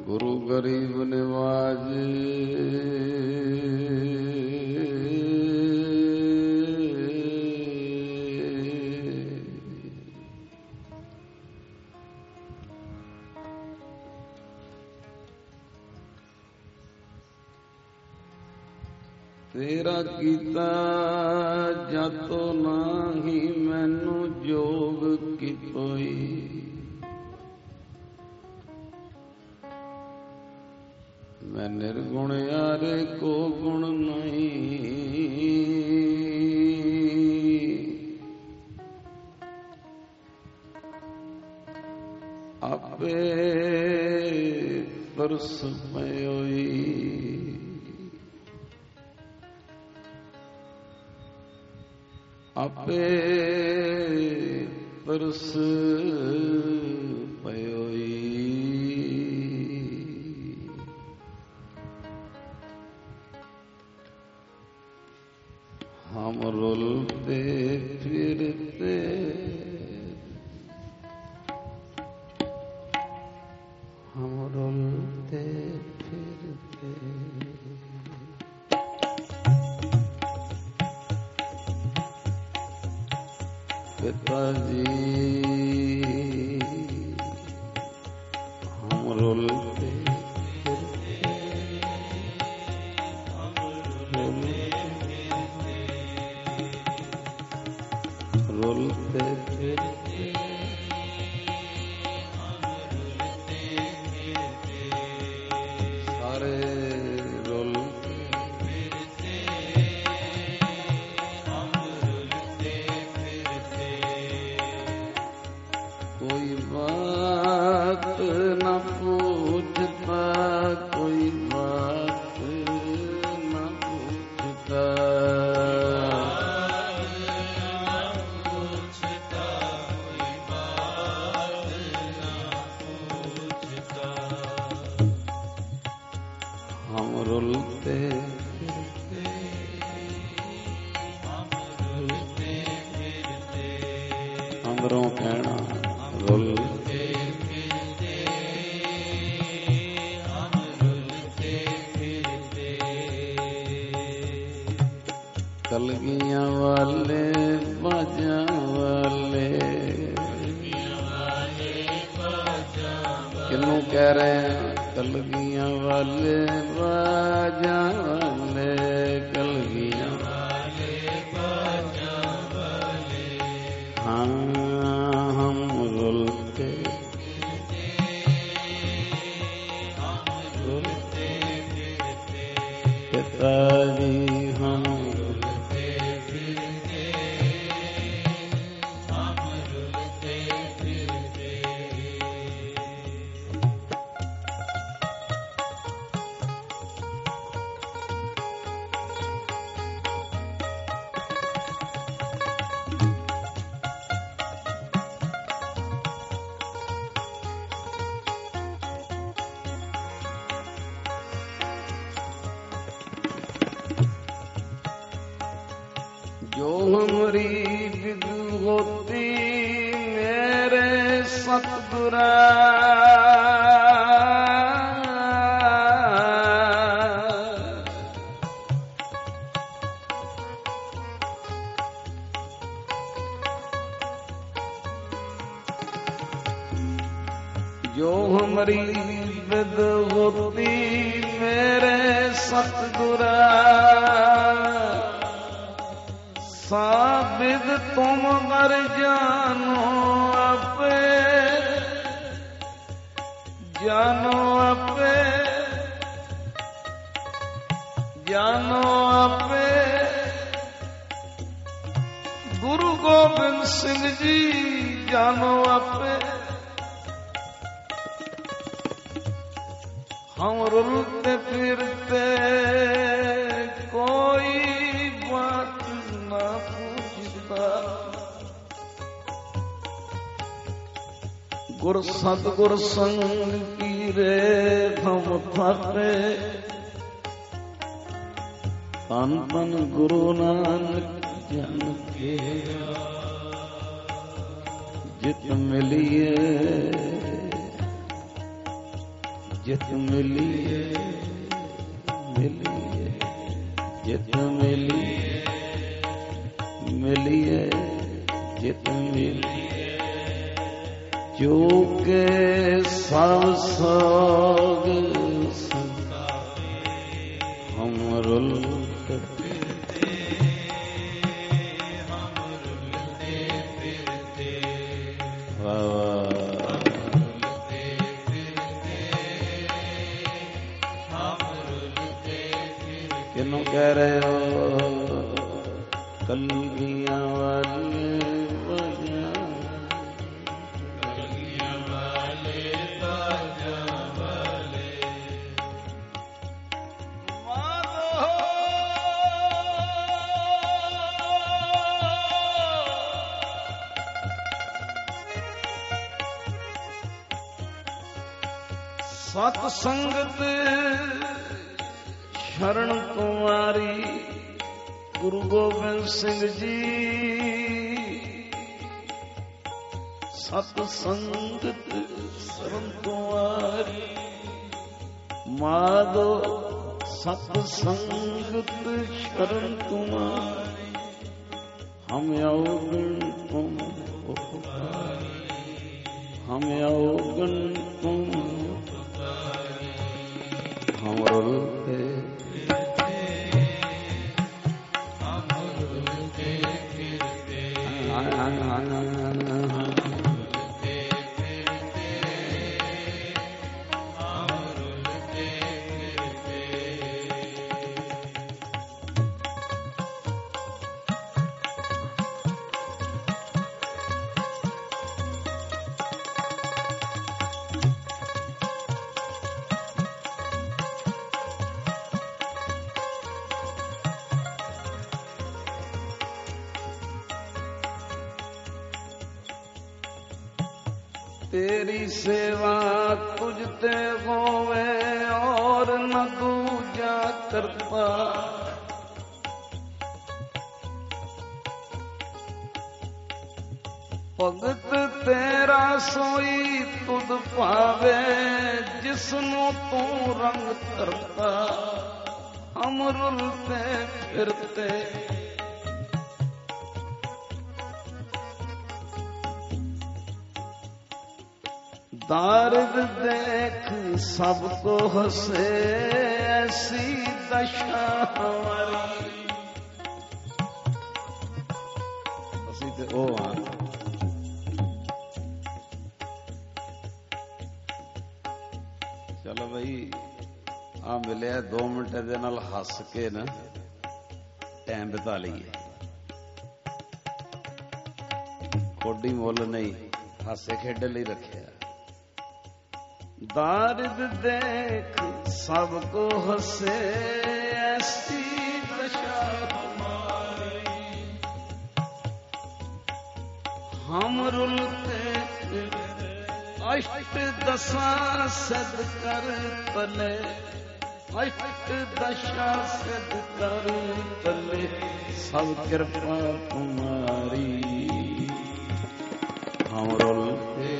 गुरु गरीब निवाज तेरा कीता जातो नाही मैनू जोग की कोई मैं निर्गुण यारे को गुण नहीं आपे तरस पयोई आपे तरस पयोई हम रुलते फिरते हम रुलते फिरते पिताजी हम रुलते रुलते फिरते सारे रुलते फिरते हम रुलते फिरते कोई बात न पूछता कोई बात न पूछता हम रुलते फिरते हम रुलते फिरते अंदरों कहना रुलते फिरते हम रुलते फिरते कलगियां वाले बाजा वाले किन्नू कह रहे हैं कलगियां वाले बाजा वाले कलगियां वाले बाजा वाले हाँ हम रुलते फिरते पिताजी हम रुलते फिरते हम रुलते फिरते जो हमारी विद होती मेरे सतगुरा जो हमारी विद होती मेरे सतगुरा साबिद तुम मर जानो आपे जानो आपे जानो आपे गुरु गोबिंद सिंह जी जानो आपे हम रुलते फिरते कोई बात ना पूछता गुर सतगुर संग की रे हम थाते तन तन गुरु नानक जन के जित मिलिए जित मिलिए मिलिए, जित मिलिए मिलिए, जित मिलिए, जो के सब सोग हम रुलते फिरते, किन्हों कह रहे हो कलगियां वाले बजा, कलगियां वाले बजा वाले माधो सत्संगत शरण तुम्हारी गुरु गोबिंद सिंह जी, सत्संगत शरण तुम्हारी माधो, सत्संगत शरण तुम्हारी हम अवगण तुम उपकारी, हम अवगण तुम हम रुलते तेरी सेवा तुझते होवे और न दूजा करता, भगत तेरा सोई तुद पावे जिसनु तू रंग करता, हम रुलते फिरते दारिद देख सबको हंसे ऐसी दशा हमारी, ਅਸੀਂ ਤੇ ਉਹ ਹਾਂ ਚਲੋ ਬਈ ਆ ਮਿਲਿਆ 2 ਮਿੰਟ ਦੇ ਨਾਲ ਹੱਸ ਕੇ ਨਾ ਟਾਈਮ ਬਿਤਾ ਲਈਏ, ਕੋਡੀ ਮੁੱਲ ਨਹੀਂ ਹਾਸੇ ਖੇਡ ਲਈ ਰੱਖਿਆ। दारिद देख सबको हंसे ऐसी दशा हमारी, हम रुलते अष्ट दशा सिद्ध कर तले, अष्ट दशा सिद्ध कर तले सब कृपा तुम्हारी, हम रुलते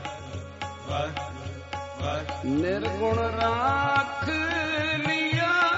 निर्गुण राख लिया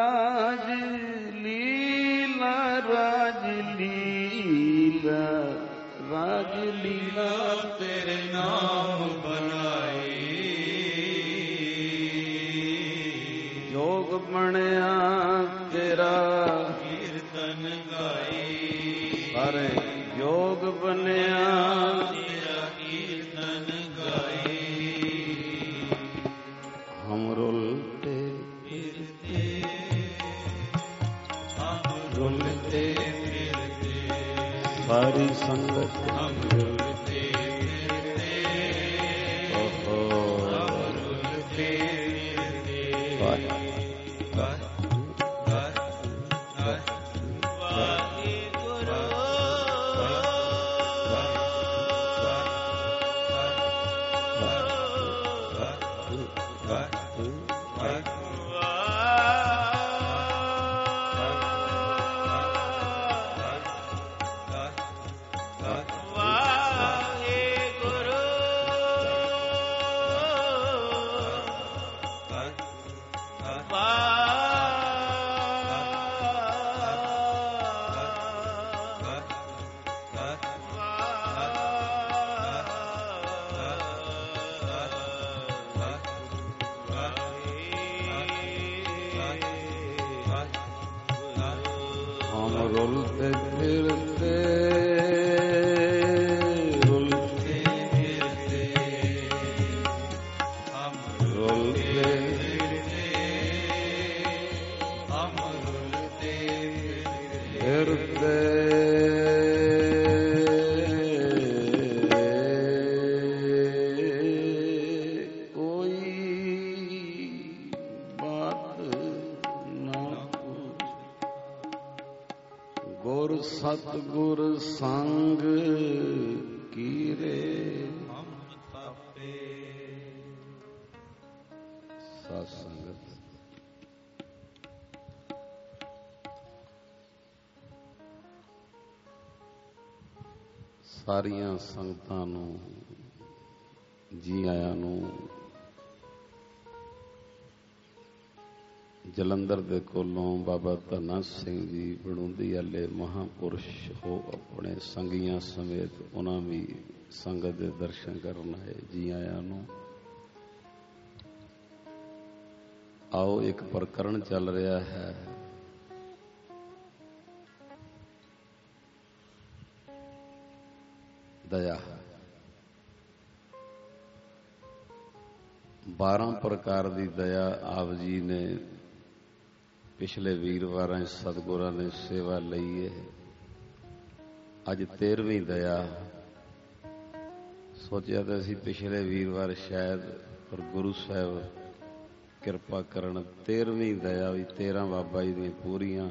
ਰਾਜ ਲੀਲਾ ਤੇਰੇ ਨਾਮ ਬਨਾਈ, ਜੋਗ ਬਣਿਆ ਤੇਰਾ ਕੀਰਤਨ ਗਾਈ, ਸਾਰੇ ਜੋਗ ਬਣਿਆ ਤੇਰਾ ਕੀਰਤਨ ਗਾਈ। ਹਮ ਰੁਲਤੇ ਫਿਰਤੇ ਹਮ ਰੁਲਤੇ ਫਿਰਤੇ, ਸਾਰੀ ਸੰਗਤ ਹਮ ਰੁਲਤੇ ਫਿਰਤੇ, ਓਹੋ ਹਮ ਰੁਲਤੇ ਫਿਰਤੇ। ਵਾਹਿਗੁਰੂ ਹਮ ਰੁਲਤੇ ਫਿਰਤੇ ਰੁਲਤੇ ਫਿਰਤੇ ਹਮ ਰੁਲਤੇ ਹਮ ਰੁਲਤੇ ਫਿਰਤੇ ਕੋਈ ਬਾਤ ਨਾ ਪੁੱਛ, ਗੁਰ ਸਤਿਗੁਰ ਸੰਗ ਕੀਰੇ ਹਮ ਤਾਪੇ। ਸਾਧ ਸੰਗਤ ਸਾਰੀਆਂ ਸੰਗਤਾਂ ਨੂੰ ਜੀ ਆਇਆਂ ਨੂੰ ਜਲੰਧਰ ਦੇ ਕੋਲੋਂ ਬਾਬਾ ਧੰਨਾ ਸਿੰਘ ਜੀ ਬਣੂੰਦੀ ਵਾਲੇ ਮਹਾਂਪੁਰਸ਼ ਹੋ ਆਪਣੇ ਸੰਗੀਆਂ ਸਮੇਤ ਉਹਨਾਂ ਵੀ ਸੰਗਤ ਦੇ ਦਰਸ਼ਨ ਕਰਨ ਆਏ। ਜੀ ਆਇਆਂ ਨੂੰ। ਆਓ ਇੱਕ ਪ੍ਰਕਰਣ ਚੱਲ ਰਿਹਾ ਹੈ, ਦਇਆ। 12 ਪ੍ਰਕਾਰ ਦੀ ਦਇਆ ਆਪ ਜੀ ਨੇ ਪਿਛਲੇ ਵੀਰਵਾਰਾਂ ਸਤਿਗੁਰਾਂ ਨੇ ਸੇਵਾ ਲਈ ਹੈ। ਅੱਜ 13ਵੀਂ ਦਇਆ। ਸੋਚਿਆ ਤਾਂ ਅਸੀਂ ਪਿਛਲੇ ਵੀਰਵਾਰ ਸ਼ਾਇਦ, ਪਰ ਗੁਰੂ ਸਾਹਿਬ ਕਿਰਪਾ ਕਰਨ 13ਵੀਂ ਦਇਆ ਵੀ 13 ਬਾਬਾ ਜੀ ਦੀਆਂ ਪੂਰੀਆਂ।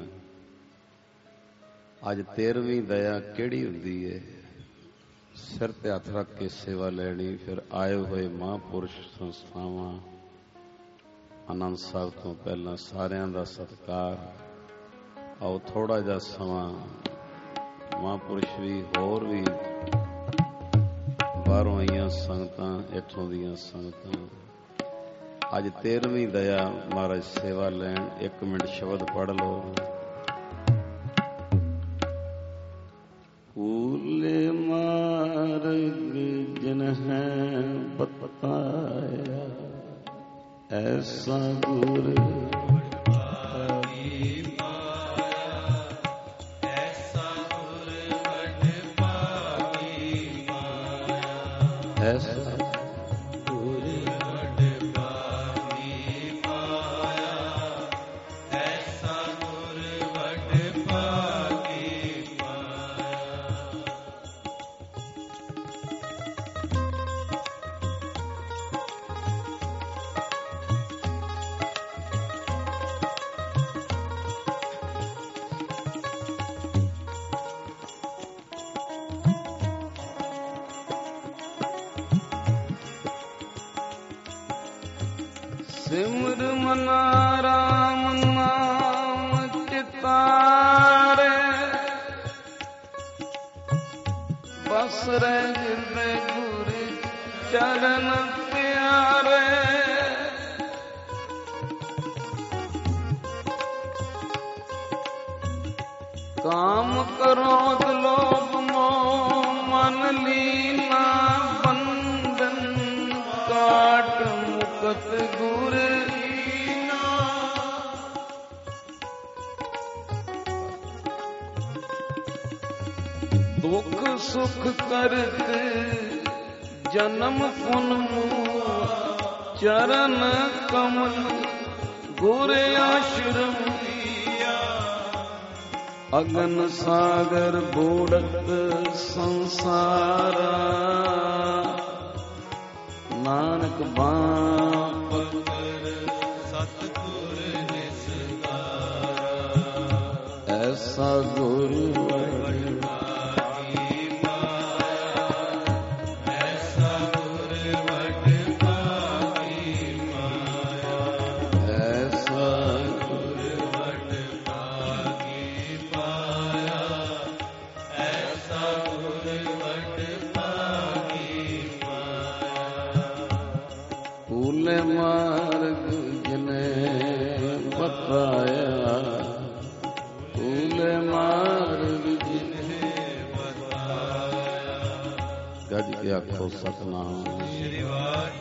ਅੱਜ 13ਵੀਂ ਦਇਆ ਕਿਹੜੀ ਹੁੰਦੀ ਹੈ? ਸਿਰ ਤੇ ਹੱਥ ਰੱਖ ਕੇ ਸੇਵਾ ਲੈਣੀ। ਫਿਰ ਆਏ ਹੋਏ ਮਹਾਂਪੁਰਸ਼ ਸੰਸਥਾਵਾਂ, ਆਨੰਦ ਸਾਹਿਬ ਤੋਂ ਪਹਿਲਾਂ ਸਾਰਿਆਂ ਦਾ ਸਤਿਕਾਰ। ਆਓ ਥੋੜਾ ਜਿਹਾ ਸਮਾਂ ਮਹਾਂਪੁਰਸ਼ ਵੀ ਹੋਰ ਵੀ ਬਾਹਰੋਂ ਆਈਆਂ ਸੰਗਤਾਂ, ਇੱਥੋਂ ਦੀਆਂ ਸੰਗਤਾਂ ਅੱਜ 13ਵੀਂ ਦਇਆ ਮਹਾਰਾਜ ਸੇਵਾ ਲੈਣ। 1 ਮਿੰਟ ਸ਼ਬਦ ਪੜ੍ਹ ਲਓ। ਕੂਲੇ ਮਾਰਗ ਜਿਨ ਹੈ ਬਤਾਇਆ, ਐਸਾ ਗੁਰ ਐਸਾ ਗੁਰ ਸਿਮਰ ਮਨਾ ਰਾਮ ਨਾਮ ਚਿਤਾਰੇ, ਬਸ ਰਹਿ ਹਿਰਦੇ ਗੁਰ ਚਰਨ ਪਿਆਰੇ। ਕਾਮ ਕ੍ਰੋਧ ਲੋਭ ਮੋਹ ਮਨ ਲੀਲਾ ਬੰਦਨ ਕਾਟ ਮੁਕਤ ਗੁਰ ਲੀਨਾ। ਦੁਖ ਸੁਖ ਕਰਤ ਜਨਮ ਪੁਨ ਮੂਆ ਚਰਨ ਕਮਲ ਗੁਰ ਆਸ਼ਰਮ ਦੀਆ। ਅਗਨ ਸਾਗਰ ਬੋੜਤ ਸੰਸਾਰਾ ਨਾਨਕ ਬਾਪ ਸਤਿਗੁਰ ਨਿਸਤਾਰਾ। ਐਸਾ ਗੁਰ ਮਾਰਗ ਜਿਨੇ ਬਤਾਇਆ। ਭੂਲੇ ਮਾਰਗ ਜਿਨੇ ਬਤਾਇਆ। ਗੱਜ ਕੇ ਆਖੋ ਸਤਿਨਾਮ ਸ੍ਰੀ ਵਾਹਿਗੁਰੂ।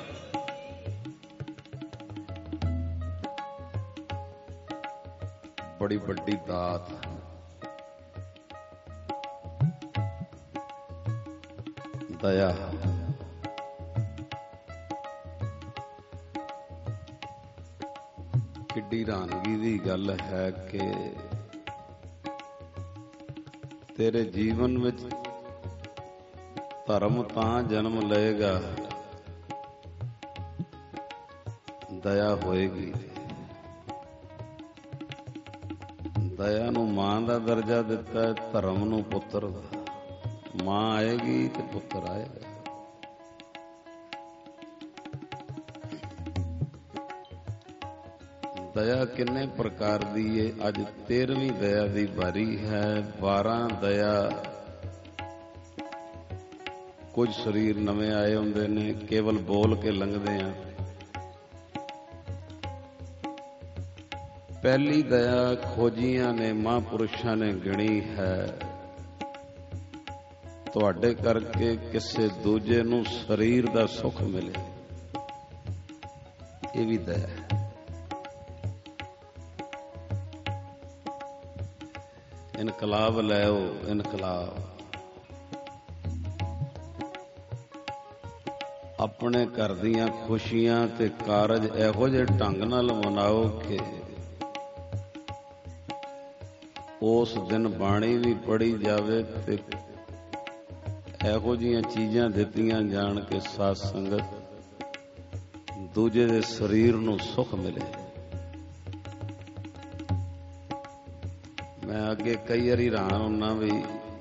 ਬੜੀ ਵੱਡੀ ਦਾਤ ਦਇਆ। ਕਿੱਡੀ ਹੈਰਾਨਗੀ ਦੀ ਗੱਲ ਹੈ ਕਿ ਤੇਰੇ ਜੀਵਨ ਵਿੱਚ ਧਰਮ ਤਾਂ ਜਨਮ ਲਏਗਾ ਦਇਆ ਹੋਏਗੀ। ਦਇਆ ਨੂੰ ਮਾਂ ਦਾ ਦਰਜਾ ਦਿੱਤਾ ਹੈ, ਧਰਮ ਨੂੰ ਪੁੱਤਰ ਦਾ। ਮਾਂ ਆਏਗੀ ਤੇ ਪੁੱਤਰ ਆਏਗਾ। ਦਇਆ ਕਿੰਨੇ ਪ੍ਰਕਾਰ ਦੀ ਏ। ਅੱਜ 13ਵੀਂ ਦਇਆ ਦੀ ਵਾਰੀ ਹੈ। 12 ਦਇਆ ਕੁਝ ਸਰੀਰ ਨਵੇਂ ਆਏ ਹੁੰਦੇ ਨੇ, ਕੇਵਲ ਬੋਲ ਕੇ ਲੰਘਦੇ ਆ। ਪਹਿਲੀ ਦਇਆ ਖੋਜੀਆਂ ਨੇ, ਮਹਾਂਪੁਰਸ਼ਾਂ ਨੇ ਗਿਣੀ ਹੈ। ਤੁਹਾਡੇ ਕਰਕੇ ਕਿਸੇ ਦੂਜੇ ਨੂੰ ਸਰੀਰ ਦਾ ਸੁੱਖ ਮਿਲੇ, ਇਹ ਵੀ ਦਇਆ ਹੈ। ਇਨਕਲਾਬ ਲੈਓ, ਇਨਕਲਾਬ। ਆਪਣੇ ਘਰ ਦੀਆਂ ਖੁਸ਼ੀਆਂ ਤੇ ਕਾਰਜ ਇਹੋ ਜਿਹੇ ਢੰਗ ਨਾਲ ਮਨਾਓ ਕਿ ਉਸ ਦਿਨ ਬਾਣੀ ਵੀ ਪੜ੍ਹੀ ਜਾਵੇ ਤੇ ਇਹੋ ਜਿਹੀਆਂ ਚੀਜ਼ਾਂ ਦਿੱਤੀਆਂ ਜਾਣ ਕਿ ਸਾਧ ਸੰਗਤ ਦੂਜੇ ਦੇ ਸਰੀਰ ਨੂੰ ਸੁੱਖ ਮਿਲੇ। ਮੈਂ ਅੱਗੇ ਕਈ ਵਾਰੀ ਹੈਰਾਨ ਹੁੰਦਾ ਵੀ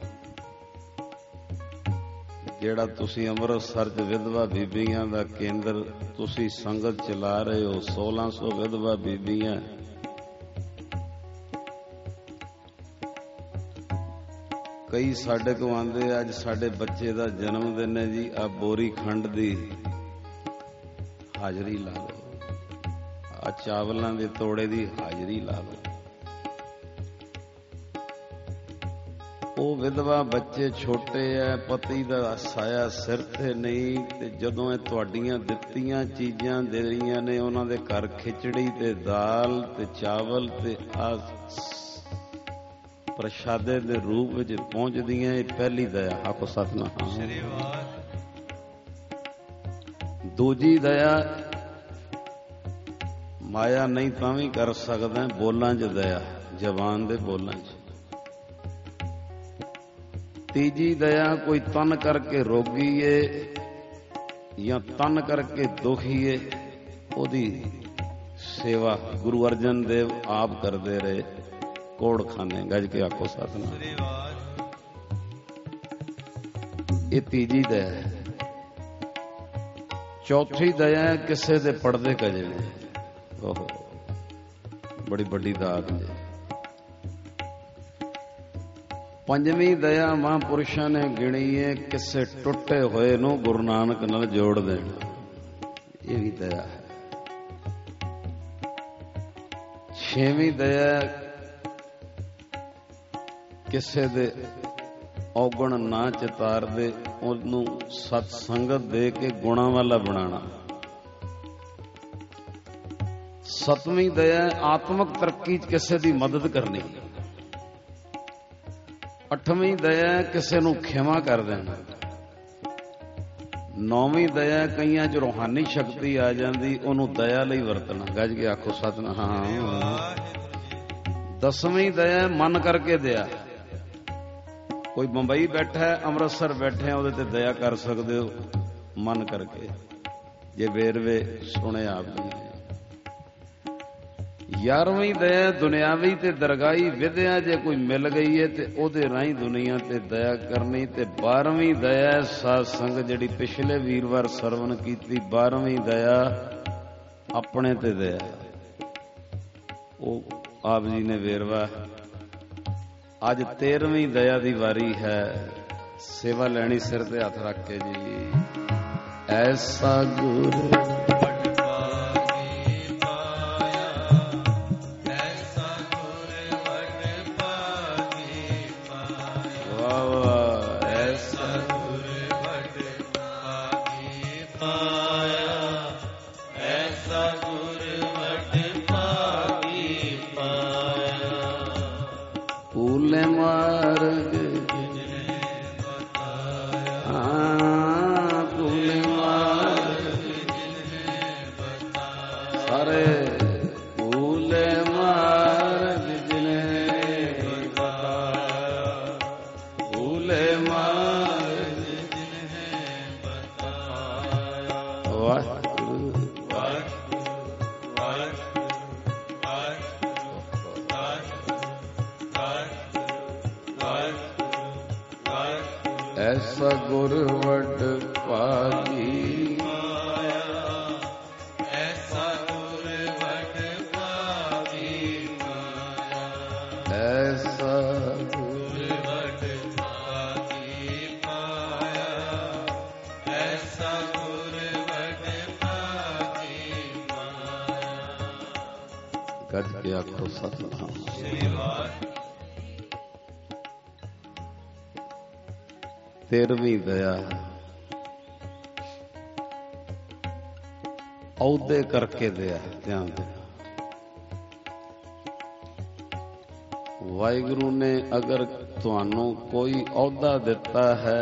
ਜਿਹੜਾ ਤੁਸੀਂ ਅੰਮ੍ਰਿਤਸਰ 'ਚ ਵਿਧਵਾ ਬੀਬੀਆਂ ਦਾ ਕੇਂਦਰ ਤੁਸੀਂ ਸੰਗਤ ਚਲਾ ਰਹੇ ਹੋ, 1600 ਵਿਧਵਾ ਬੀਬੀਆਂ। ਕਈ ਸਾਡੇ ਕੋਲ ਆਉਂਦੇ, ਅੱਜ ਸਾਡੇ ਬੱਚੇ ਦਾ ਜਨਮ ਦਿਨ ਹੈ ਜੀ, ਆ ਬੋਰੀ ਖੰਡ ਦੀ ਹਾਜ਼ਰੀ ਲਾ ਲਓ, ਆ ਚਾਵਲਾਂ ਦੇ ਤੋੜੇ ਦੀ ਹਾਜ਼ਰੀ ਲਾ ਲਓ। ਉਹ ਵਿਧਵਾ ਬੱਚੇ ਛੋਟੇ ਐ, ਪਤੀ ਦਾ ਸਾਇਆ ਸਿਰ ਤੇ ਨਹੀਂ, ਤੇ ਜਦੋਂ ਇਹ ਤੁਹਾਡੀਆਂ ਦਿੱਤੀਆਂ ਚੀਜ਼ਾਂ ਦੇ ਰਹੀਆਂ ਨੇ, ਉਹਨਾਂ ਦੇ ਘਰ ਖਿਚੜੀ ਤੇ ਦਾਲ ਤੇ ਚਾਵਲ ਤੇ ਆ ਪ੍ਰਸ਼ਾਦੇ ਦੇ ਰੂਪ ਵਿੱਚ ਪਹੁੰਚਦੀਆਂ, ਇਹ ਪਹਿਲੀ ਦਇਆ। ਆਖੋ ਸਤਿਨਾਮ ਸ੍ਰੀ ਵਾਹਿਗੁਰੂ। ਦੂਜੀ ਦਇਆ ਮਾਇਆ ਨਹੀਂ ਤਾਂ ਵੀ ਕਰ ਸਕਦਾ, ਬੋਲਾਂ 'ਚ ਦਇਆ, ਜ਼ਬਾਨ ਦੇ ਬੋਲਾਂ 'ਚ। ਤੀਜੀ ਦਇਆ ਕੋਈ ਤਨ ਕਰਕੇ ਰੋਗੀ ਏ ਜਾਂ ਤਨ ਕਰਕੇ ਦੁਖੀ ਏ, ਉਹਦੀ ਸੇਵਾ ਗੁਰੂ ਅਰਜਨ ਦੇਵ ਆਪ ਕਰਦੇ ਰਹੇ, ਕੋੜ ਖਾਨੇ। ਗੱਜ ਕੇ ਆਖੋ ਸਤਿਨਾਮ। ਇਹ ਤੀਜੀ ਦਇਆ ਹੈ। ਚੌਥੀ ਦਇਆ ਕਿਸੇ ਦੇ ਪਰਦੇ ਕਜਣੇ, ਓਹੋ ਬੜੀ ਵੱਡੀ ਦਾਤ ਹੈ। ਪੰਜਵੀਂ ਦਇਆ ਮਹਾਂਪੁਰਸ਼ਾਂ ਨੇ ਗਿਣੀ ਏ, ਕਿਸੇ ਟੁੱਟੇ ਹੋਏ ਨੂੰ ਗੁਰੂ ਨਾਨਕ ਨਾਲ ਜੋੜ ਦੇਣਾ, ਇਹ ਵੀ ਦਇਆ ਹੈ। ਛੇਵੀਂ ਦਇਆ ਕਿਸੇ ਦੇ ਔਗਣ ਨਾ ਚਿਤਾਰਦੇ, ਉਹਨੂੰ ਸਤ ਸੰਗਤ ਦੇ ਕੇ ਗੁਣਾਂ ਵਾਲਾ ਬਣਾਉਣਾ। ਸਤਵੀਂ ਦਇਆ ਆਤਮਿਕ ਤਰੱਕੀ 'ਚ ਕਿਸੇ ਦੀ ਮਦਦ ਕਰਨੀ। ਅੱਠਵੀਂ ਦਇਆ ਕਿਸੇ ਨੂੰ ਖਿਮਾ ਕਰ ਦੇਣਾ। ਨੌਵੀਂ ਦਇਆ ਕਈਆਂ 'ਚ ਰੂਹਾਨੀ ਸ਼ਕਤੀ ਆ ਜਾਂਦੀ, ਉਹਨੂੰ ਦਇਆ ਲਈ ਵਰਤਣਾ। ਗੱਜ ਕੇ ਆਖੋ ਸਤਿਨਾਮ। ਦਸਵੀਂ ਦਇਆ ਮਨ ਕਰਕੇ ਦਇਆ। ਕੋਈ ਬੰਬਈ ਬੈਠਾ, ਅੰਮ੍ਰਿਤਸਰ ਬੈਠੇ, ਉਹਦੇ ਤੇ ਦਇਆ ਕਰ ਸਕਦੇ ਹੋ ਮਨ ਕਰਕੇ, ਜੇ ਵੇਰਵੇ ਸੁਣੇ ਆਪ ਜੀ। 11ਵੀਂ ਦਇਆ ਦੁਨਿਆਵੀ ਤੇ ਦਰਗਾਹੀ ਵਿਦਿਆ ਜੇ ਕੋਈ ਮਿਲ ਗਈ ਹੈ ਤੇ ਉਹਦੇ ਰਾਹੀਂ ਦੁਨੀਆ ਤੇ ਦਇਆ ਕਰਨੀ। ਤੇ 12ਵੀਂ ਦਇਆ ਸਾਧ ਸੰਗਤ ਜਿਹੜੀ ਪਿਛਲੇ ਵੀਰਵਾਰ ਸਰਵਣ ਕੀਤੀ, 12ਵੀਂ ਦਇਆ ਆਪਣੇ ਤੇ ਦਇਆ, ਉਹ ਆਪ ਜੀ ਨੇ ਵੇਰਵਾ। ਅੱਜ 13ਵੀਂ ਦਇਆ ਦੀ ਵਾਰੀ ਹੈ। ਸੇਵਾ ਲੈਣੀ ਸਿਰ ਤੇ ਹੱਥ ਰੱਖ ਕੇ ਜੀ। ਐਸਾ ਗੁਰ ਐਸਾ ਗੁਰ ਵਡ ਭਾਗੀ ਮਾਇਆ। ਐਸਾ ਗੁਰ ਵਡ ਭਾਗੀ ਮਾਇਆ। ਐਸਾ ਗੁਰ ਵਡ ਭਾਗੀ ਮਾਇਆ। ਐਸਾ ਗੁਰ ਵਡ ਭਾਗੀ ਮਾਇਆ। ਗੱਜ ਕੇ ਆਖੋ ਸਤਿਨਾਮ। ਸੇਵਾ 13ਵੀਂ ਦਇਆ ਅਹੁਦੇ ਕਰਕੇ ਦਇਆ। ਧਿਆਨ ਦੇ, ਵਾਹਿਗੁਰੂ ਨੇ ਅਗਰ ਤੁਹਾਨੂੰ ਕੋਈ ਅਹੁਦਾ ਦਿੱਤਾ ਹੈ,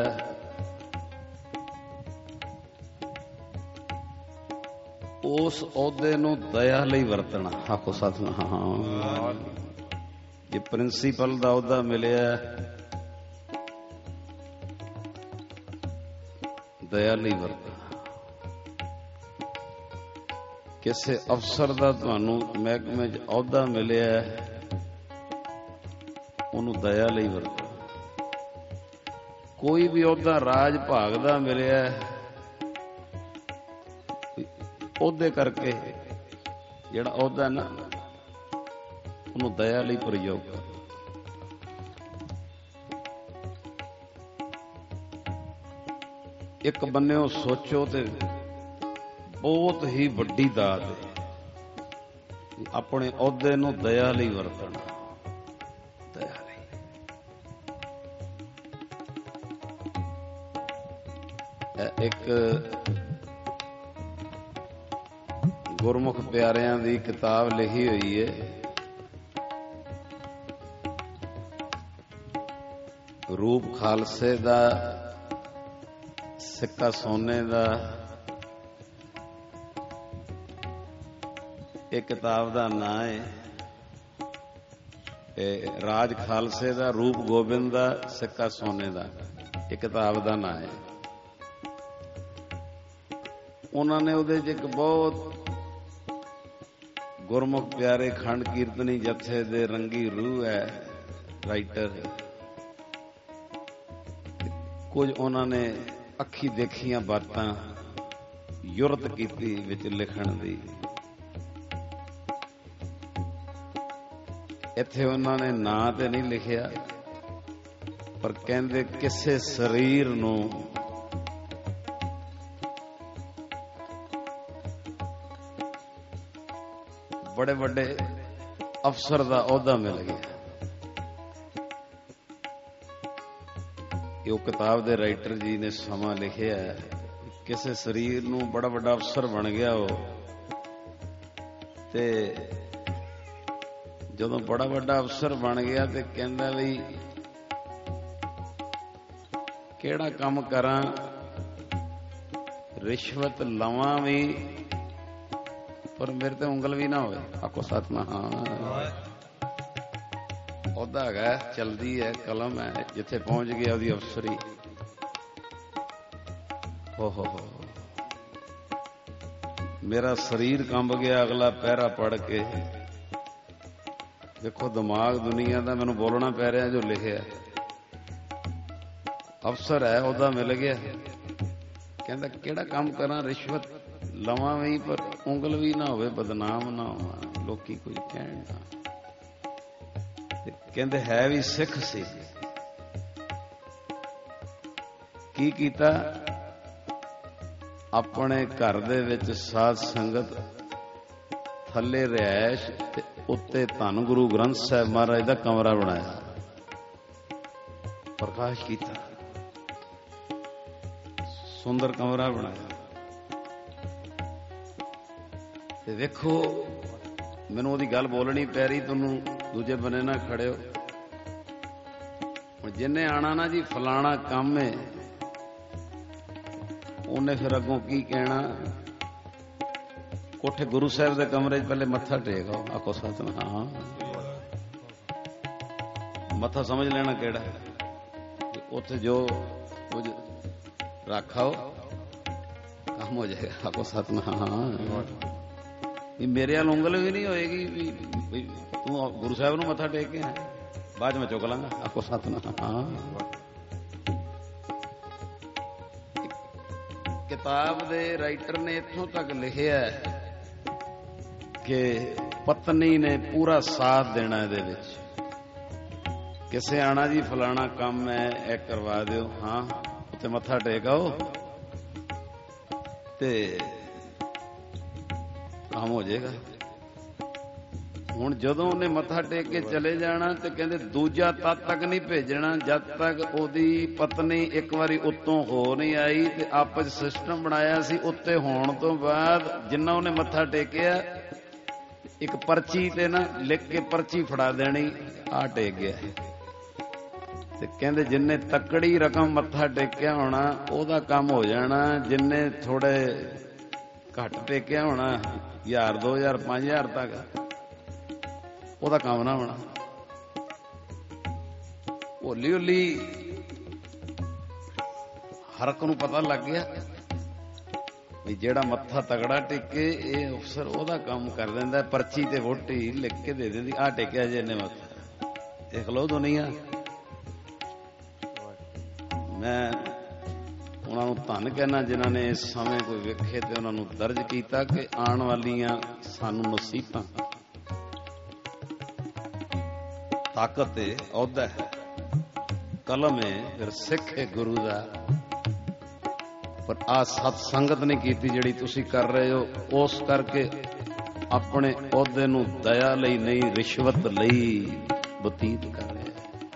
ਉਸ ਅਹੁਦੇ ਨੂੰ ਦਇਆ ਲਈ ਵਰਤਣਾ। ਆਖੋ ਸਤਿਨਾਮ। ਜੇ ਪ੍ਰਿੰਸੀਪਲ ਦਾ ਅਹੁਦਾ ਮਿਲਿਆ, ਦਇਆ ਲਈ ਵਰਤਣਾ। ਕਿਸੇ ਅਫਸਰ ਦਾ ਤੁਹਾਨੂੰ ਮਹਿਕਮੇ 'ਚ ਅਹੁਦਾ ਮਿਲਿਆ, ਉਹਨੂੰ ਦਇਆ ਲਈ ਵਰਤਣਾ। ਕੋਈ ਵੀ ਅਹੁਦਾ ਰਾਜ ਭਾਗ ਦਾ ਮਿਲਿਆ, ਅਹੁਦੇ ਕਰਕੇ ਜਿਹੜਾ ਅਹੁਦਾ ਨਾ, ਉਹਨੂੰ ਦਇਆ ਲਈ ਪ੍ਰਯੋਗ ਕਰੋ। ਇੱਕ ਬੰਨਿਓ ਸੋਚੋ ਤੇ ਬਹੁਤ ਹੀ ਵੱਡੀ ਦਾਤ ਹੈ ਆਪਣੇ ਅਹੁਦੇ ਨੂੰ ਦਇਆ ਲਈ ਵਰਤਣਾ। ਦਇਆ ਲਈ। ਇੱਕ ਗੁਰਮੁਖ ਪਿਆਰਿਆਂ ਦੀ ਕਿਤਾਬ ਲਿਖੀ ਹੋਈ ਹੈ, ਰੂਪ ਖਾਲਸੇ ਦਾ, ਸਿੱਕਾ ਸੋਨੇ ਦਾ। ਇਹ ਕਿਤਾਬ ਦਾ ਨਾਂ ਹੈ ਰਾਜ ਖਾਲਸੇ ਦਾ, ਰੂਪ ਗੋਬਿੰਦ ਦਾ, ਸਿੱਕਾ ਸੋਨੇ ਦਾ। ਇਹ ਕਿਤਾਬ ਦਾ ਨਾਂ ਹੈ। ਉਹਨਾਂ ਨੇ ਉਹਦੇ 'ਚ ਇੱਕ ਬਹੁਤ ਗੁਰਮੁਖ ਪਿਆਰੇ ਖੰਡ ਕੀਰਤਨੀ ਜਥੇ ਦੇ ਰੰਗੀ ਰੂਹ ਹੈ, ਰਾਈਟਰ। ਕੁਝ ਉਹਨਾਂ ਨੇ ਅੱਖੀ ਦੇਖੀਆਂ ਬਾਤਾਂ ਯੁਰਤ ਕੀਤੀ ਵਿੱਚ ਲਿਖਣ ਦੀ। ਇੱਥੇ ਉਹਨਾਂ ਨੇ ਨਾਂ ਤੇ ਨਹੀਂ ਲਿਖਿਆ, ਪਰ ਕਹਿੰਦੇ ਕਿਸੇ ਸਰੀਰ ਨੂੰ ਬੜੇ ਵੱਡੇ ਅਫਸਰ ਦਾ ਅਹੁਦਾ ਮਿਲ ਗਿਆ। ਕਿ ਉਹ ਕਿਤਾਬ ਦੇ ਰਾਈਟਰ ਜੀ ਨੇ ਸਮਾਂ ਲਿਖਿਆ, ਕਿਸੇ ਸਰੀਰ ਨੂੰ ਬੜਾ ਵੱਡਾ ਅਫਸਰ ਬਣ ਗਿਆ ਉਹ, ਤੇ ਜਦੋਂ ਬੜਾ ਵੱਡਾ ਅਫਸਰ ਬਣ ਗਿਆ ਤੇ ਕਹਿੰਦਾ ਵੀ ਕਿਹੜਾ ਕੰਮ ਕਰਾਂ, ਰਿਸ਼ਵਤ ਲਵਾਂ ਵੀ ਪਰ ਮੇਰੇ ਤੇ ਉਂਗਲ ਵੀ ਨਾ ਹੋਵੇ। ਆਖੋ ਸਤਿਨਾਮ। ਉਹਦਾ ਹੈਗਾ, ਚਲਦੀ ਹੈ, ਕਲਮ ਹੈ, ਜਿੱਥੇ ਪਹੁੰਚ ਗਿਆ ਉਹਦੀ ਅਫਸਰੀ। ਹੋ ਮੇਰਾ ਸਰੀਰ ਕੰਬ ਗਿਆ ਅਗਲਾ ਪਹਿਰਾ ਪੜ ਕੇ। ਦੇਖੋ ਦਿਮਾਗ ਦੁਨੀਆ ਦਾ ਮੈਨੂੰ ਬੋਲਣਾ ਪੈ ਰਿਹਾ ਜੋ ਲਿਖਿਆ। ਅਫਸਰ ਹੈ, ਉਹਦਾ ਮਿਲ ਗਿਆ, ਕਹਿੰਦਾ ਕਿਹੜਾ ਕੰਮ ਕਰਾਂ, ਰਿਸ਼ਵਤ ਲਵਾਂ ਵੀ ਪਰ ਉਂਗਲ ਵੀ ਨਾ ਹੋਵੇ, ਬਦਨਾਮ ਨਾ ਹੋਵਾਂ, ਲੋਕੀ ਕੁਝ ਕਹਿਣ ਨਾ। ਕਹਿੰਦੇ ਹੈ ਵੀ ਸਿੱਖ ਸੀ। ਕੀ ਕੀਤਾ, ਆਪਣੇ ਘਰ ਦੇ ਵਿੱਚ ਸਾਧ ਸੰਗਤ, ਥੱਲੇ ਰਿਹਾਇਸ਼ ਤੇ ਉੱਤੇ ਧੰਨ ਗੁਰੂ ਗ੍ਰੰਥ ਸਾਹਿਬ ਮਹਾਰਾਜ ਦਾ ਕਮਰਾ ਬਣਾਇਆ, ਪ੍ਰਕਾਸ਼ ਕੀਤਾ, ਸੁੰਦਰ ਕਮਰਾ ਬਣਾਇਆ। ਤੇ ਵੇਖੋ ਮੈਨੂੰ ਉਹਦੀ ਗੱਲ ਬੋਲਣੀ ਪੈ ਰਹੀ, ਤੁਹਾਨੂੰ ਦੂਜੇ ਬੰਨੇ ਨਾ ਖੜਿਓ। ਜਿੰਨੇ ਆਣਾ ਨਾ ਜੀ ਫਲਾਣਾ ਕੰਮ ਹੈ, ਉਹਨੇ ਫਿਰ ਅੱਗੋਂ ਕੀ ਕਹਿਣਾ, ਕੋਠੇ ਗੁਰੂ ਸਾਹਿਬ ਦੇ ਕਮਰੇ 'ਚ ਪਹਿਲੇ ਮੱਥਾ ਟੇਕੋ। ਆਖੋ ਸਤਿਨਾਮ। ਮੱਥਾ ਸਮਝ ਲੈਣਾ ਕਿਹੜਾ, ਉੱਥੇ ਜੋ ਕੁਝ ਰੱਖਾਓ ਕੰਮ ਹੋ ਜਾਏਗਾ। ਆਖੋ ਸਤਿਨਾਮ। ਮੇਰੇ ਵੱਲ ਉਂਗਲ ਵੀ ਨਹੀਂ ਹੋਏਗੀ ਵੀ ਤੂੰ ਗੁਰੂ ਸਾਹਿਬ ਨੂੰ ਮੱਥਾ ਟੇਕ ਕੇ ਬਾਅਦ ਚ ਮੈਂ ਚੁੱਕ ਲਾਂਗਾ। ਆਖੋ ਸਤਿਨਾਮ। ਕਿਤਾਬ ਦੇ ਰਾਈਟਰ ਨੇ ਇੱਥੋਂ ਤੱਕ ਲਿਖਿਆ ਕਿ ਪਤਨੀ ਨੇ ਪੂਰਾ ਸਾਥ ਦੇਣਾ ਇਹਦੇ ਵਿੱਚ। ਕਿਸੇ ਆਣਾ ਜੀ ਫਲਾਣਾ ਕੰਮ ਹੈ, ਇਹ ਕਰਵਾ ਦਿਓ, ਹਾਂ ਉੱਥੇ ਮੱਥਾ ਟੇਕ ਆਓ ਤੇ ਕੰਮ ਹੋ ਜਾਏਗਾ। ਹੁਣ ਜਦੋਂ ਉਹਨੇ ਮੱਥਾ ਟੇਕ ਕੇ ਚਲੇ ਜਾਣਾ ਤੇ ਕਹਿੰਦੇ ਦੂਜਾ ਤਦ ਤੱਕ ਨਹੀਂ ਭੇਜਣਾ ਜਦ ਤੱਕ ਉਹਦੀ ਪਤਨੀ ਇੱਕ ਵਾਰੀ ਉੱਤੋਂ ਹੋ ਨਹੀਂ ਆਈ। ਤੇ ਆਪਸ ਸਿਸਟਮ ਬਣਾਇਆ ਸੀ, ਉੱਤੇ ਹੋਣ ਤੋਂ ਬਾਅਦ ਜਿੰਨਾ ਉਹਨੇ ਮੱਥਾ ਟੇਕਿਆ ਇੱਕ ਪਰਚੀ ਤੇ ਨਾ ਲਿਖ ਕੇ ਪਰਚੀ ਫੜਾ ਦੇਣੀ, ਆ ਟੇਕ ਗਿਆ। ਤੇ ਕਹਿੰਦੇ ਜਿੰਨੇ ਤੱਕੜੀ ਰਕਮ ਮੱਥਾ ਟੇਕਿਆ ਹੋਣਾ ਉਹਦਾ ਕੰਮ ਹੋ ਜਾਣਾ, ਜਿੰਨੇ ਥੋੜੇ ਘੱਟ ਟੇਕਿਆ ਹੋਣਾ 1000 2000 5000 ਤੱਕ, ਉਹਦਾ ਕੰਮ ਨਾ ਹੋਣਾ। ਹੌਲੀ ਹੌਲੀ ਹਰ ਇੱਕ ਨੂੰ ਪਤਾ ਲੱਗ ਗਿਆ ਵੀ ਜਿਹੜਾ ਮੱਥਾ ਤਗੜਾ ਟੇਕੇ ਇਹ ਅਫਸਰ ਉਹਦਾ ਕੰਮ ਕਰ ਦਿੰਦਾ। ਪਰਚੀ ਤੇ ਵੋਟੀ ਲਿਖ ਕੇ ਦੇ ਦਿੰਦੀ, ਆਹ ਟੇਕਿਆ ਜੇ ਇਹਨੇ ਮੱਥਾ। ਦੇਖ ਲਓ ਦੁਨੀਆ। ਮੈਂ ਉਹਨਾਂ ਨੂੰ ਧੰਨ ਕਹਿਣਾ ਜਿਨ੍ਹਾਂ ਨੇ ਇਸ ਸਮੇਂ ਕੋਈ ਵੇਖੇ ਤੇ ਉਹਨਾਂ ਨੂੰ ਦਰਜ ਕੀਤਾ ਕਿ ਆਉਣ ਵਾਲੀਆਂ ਸਾਨੂੰ ਨਸੀਹਤਾਂ, ਤਾਕਤ ਹੈ, ਅਹੁਦਾ ਹੈ, ਕਲਮ ਹੈ, ਫਿਰ ਸਿੱਖ ਹੈ ਗੁਰੂ ਦਾ। ਪਰ ਆਹ ਸਤ ਸੰਗਤ ਨਹੀਂ ਕੀਤੀ ਜਿਹੜੀ ਤੁਸੀਂ ਕਰ ਰਹੇ ਹੋ, ਉਸ ਕਰਕੇ ਆਪਣੇ ਅਹੁਦੇ ਨੂੰ ਦਇਆ ਲਈ ਨਹੀਂ ਰਿਸ਼ਵਤ ਲਈ ਬਤੀਤ ਕਰ ਰਹੇ।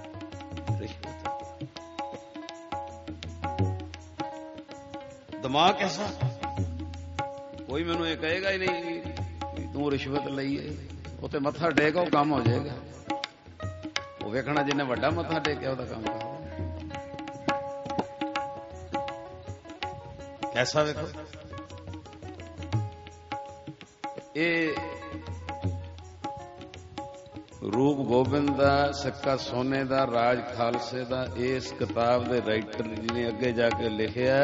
ਦਿਮਾਗ ਐਸਾ, ਕੋਈ ਮੈਨੂੰ ਇਹ ਕਹੇਗਾ ਹੀ ਨਹੀਂ ਵੀ ਤੂੰ ਰਿਸ਼ਵਤ ਲਈ ਹੈ। ਉੱਥੇ ਮੱਥਾ ਟੇਕੋ, ਕੰਮ ਹੋ ਜਾਏਗਾ। ਉਹ ਵੇਖਣਾ ਜਿਹਨੇ ਵੱਡਾ ਮੱਥਾ ਟੇਕਿਆ ਉਹਦਾ ਕੰਮ ਕਰ। ਐਸਾ ਵੇਖੋ, ਇਹ ਰੂਪ ਗੋਬਿੰਦ ਦਾ, ਸਿੱਕਾ ਸੋਨੇ ਦਾ, ਰਾਜ ਖਾਲਸੇ ਦਾ, ਇਸ ਕਿਤਾਬ ਦੇ ਰਾਈਟਰ ਜੀ ਨੇ ਅੱਗੇ ਜਾ ਕੇ ਲਿਖਿਆ।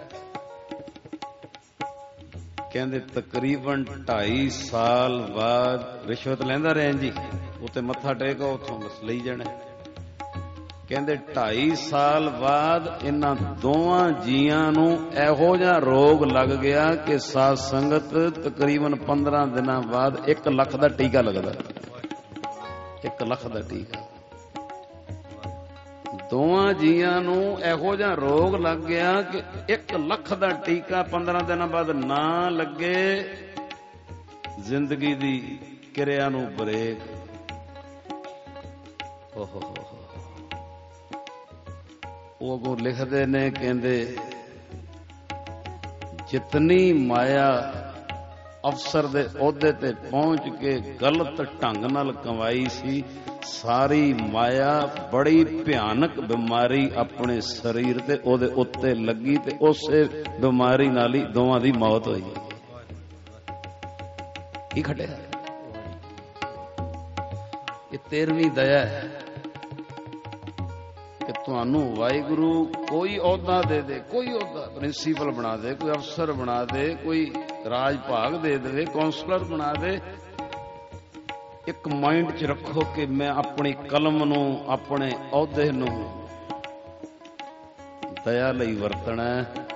ਕਹਿੰਦੇ ਤਕਰੀਬਨ 2.5 ਸਾਲ ਬਾਅਦ ਰਿਸ਼ਵਤ ਲੈਂਦਾ ਰਿਹਾ ਜੀ, ਉੱਤੇ ਮੱਥਾ ਟੇਕੋ, ਉੱਥੋਂ ਬਸ ਲਈ ਜਾਣਾ। ਕਹਿੰਦੇ 2.5 ਸਾਲ ਬਾਅਦ ਇਹਨਾਂ ਦੋਵਾਂ ਜੀਆਂ ਨੂੰ ਇਹੋ ਜਿਹਾ ਰੋਗ ਲੱਗ ਗਿਆ ਕਿ ਸਾਧ ਸੰਗਤ ਤਕਰੀਬਨ 15 ਦਿਨਾਂ ਬਾਅਦ 1 ਲੱਖ ਦਾ ਟੀਕਾ ਲੱਗਦਾ। 1 ਲੱਖ ਦਾ ਟੀਕਾ। ਦੋਵਾਂ ਜੀਆਂ ਨੂੰ ਇਹੋ ਜਿਹਾ ਰੋਗ ਲੱਗ ਗਿਆ ਕਿ 1 ਲੱਖ ਦਾ ਟੀਕਾ 15 ਦਿਨਾਂ ਬਾਅਦ ਨਾ ਲੱਗੇ, ਜ਼ਿੰਦਗੀ ਦੀ ਕਿਰਿਆ ਨੂੰ ਬ੍ਰੇਕ। ਉਹ ਅੱਗੋਂ ਲਿਖਦੇ ਨੇ, ਕਹਿੰਦੇ ਜਿਤਨੀ ਮਾਇਆ ਅਫਸਰ ਦੇ ਅਹੁਦੇ ਤੇ ਪਹੁੰਚ ਕੇ ਗਲਤ ਢੰਗ ਨਾਲ ਕਮਾਈ ਸੀ, ਸਾਰੀ ਮਾਇਆ ਬੜੀ ਭਿਆਨਕ ਬਿਮਾਰੀ ਆਪਣੇ ਸਰੀਰ ਤੇ ਉਹਦੇ ਉੱਤੇ ਲੱਗੀ ਤੇ ਉਸੇ ਬਿਮਾਰੀ ਨਾਲ ਹੀ ਦੋਵਾਂ ਦੀ ਮੌਤ ਹੋਈ। ਕੀ ਖਟਿਆ? ਇਹ 13ਵੀਂ ਦਇਆ ਹੈ ਕਿ ਤੁਹਾਨੂੰ ਵਾਹਿਗੁਰੂ ਕੋਈ ਅਹੁਦਾ ਦੇ ਦੇ, ਕੋਈ ਅਹੁਦਾ ਪ੍ਰਿੰਸੀਪਲ ਬਣਾ ਦੇ, ਕੋਈ ਅਫਸਰ ਬਣਾ ਦੇ, ਕੋਈ ਰਾਜ ਭਾਗ ਦੇ ਦੇਵੇ, ਕਾਉਂਸਲਰ ਬਣਾ ਦੇ। ਇੱਕ ਮਾਈਂਡ 'ਚ ਰੱਖੋ ਕਿ ਮੈਂ ਆਪਣੀ ਕਲਮ ਨੂੰ, ਆਪਣੇ ਅਹੁਦੇ ਨੂੰ ਦਇਆ ਲਈ ਵਰਤਣਾ।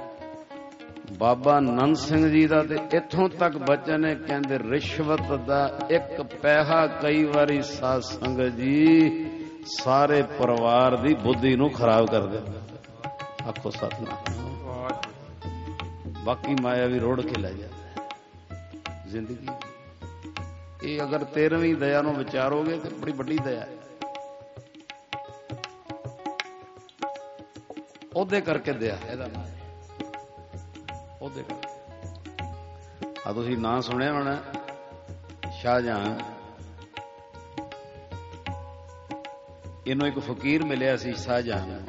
ਬਾਬਾ ਨੰਦ ਸਿੰਘ ਜੀ ਦਾ ਤੇ ਇੱਥੋਂ ਤੱਕ ਬਚਨ ਹੈ, ਕਹਿੰਦੇ ਰਿਸ਼ਵਤ ਦਾ ਇੱਕ ਪੈਸਾ ਕਈ ਵਾਰੀ ਸਾਧ ਸੰਗਤ ਜੀ ਸਾਰੇ ਪਰਿਵਾਰ ਦੀ ਬੁੱਧੀ ਨੂੰ ਖਰਾਬ ਕਰ ਦਿੰਦਾ। ਆਖੋ ਸਤਿਨਾਮ। ਬਾਕੀ ਮਾਇਆ ਵੀ ਰੋੜ ਕੇ ਲੈ ਜਾਂਦਾ ਜ਼ਿੰਦਗੀ। ਇਹ ਅਗਰ 13ਵੀਂ ਦਇਆ ਨੂੰ ਵਿਚਾਰੋਗੇ ਤੇ ਬੜੀ ਵੱਡੀ ਦਇਆ ਹੈ। ਉਹਦੇ ਕਰਕੇ ਦਇਆ ਇਹਦਾ ਨਾਮ, ਉਹਦੇ ਕਰਕੇ। ਆ ਤੁਸੀਂ ਨਾਂ ਸੁਣਿਆ ਹੋਣਾ ਸ਼ਾਹਜਹਾਨ। ਇਹਨੂੰ ਇੱਕ ਫਕੀਰ ਮਿਲਿਆ ਸੀ ਸ਼ਾਹਜਹਾਨ,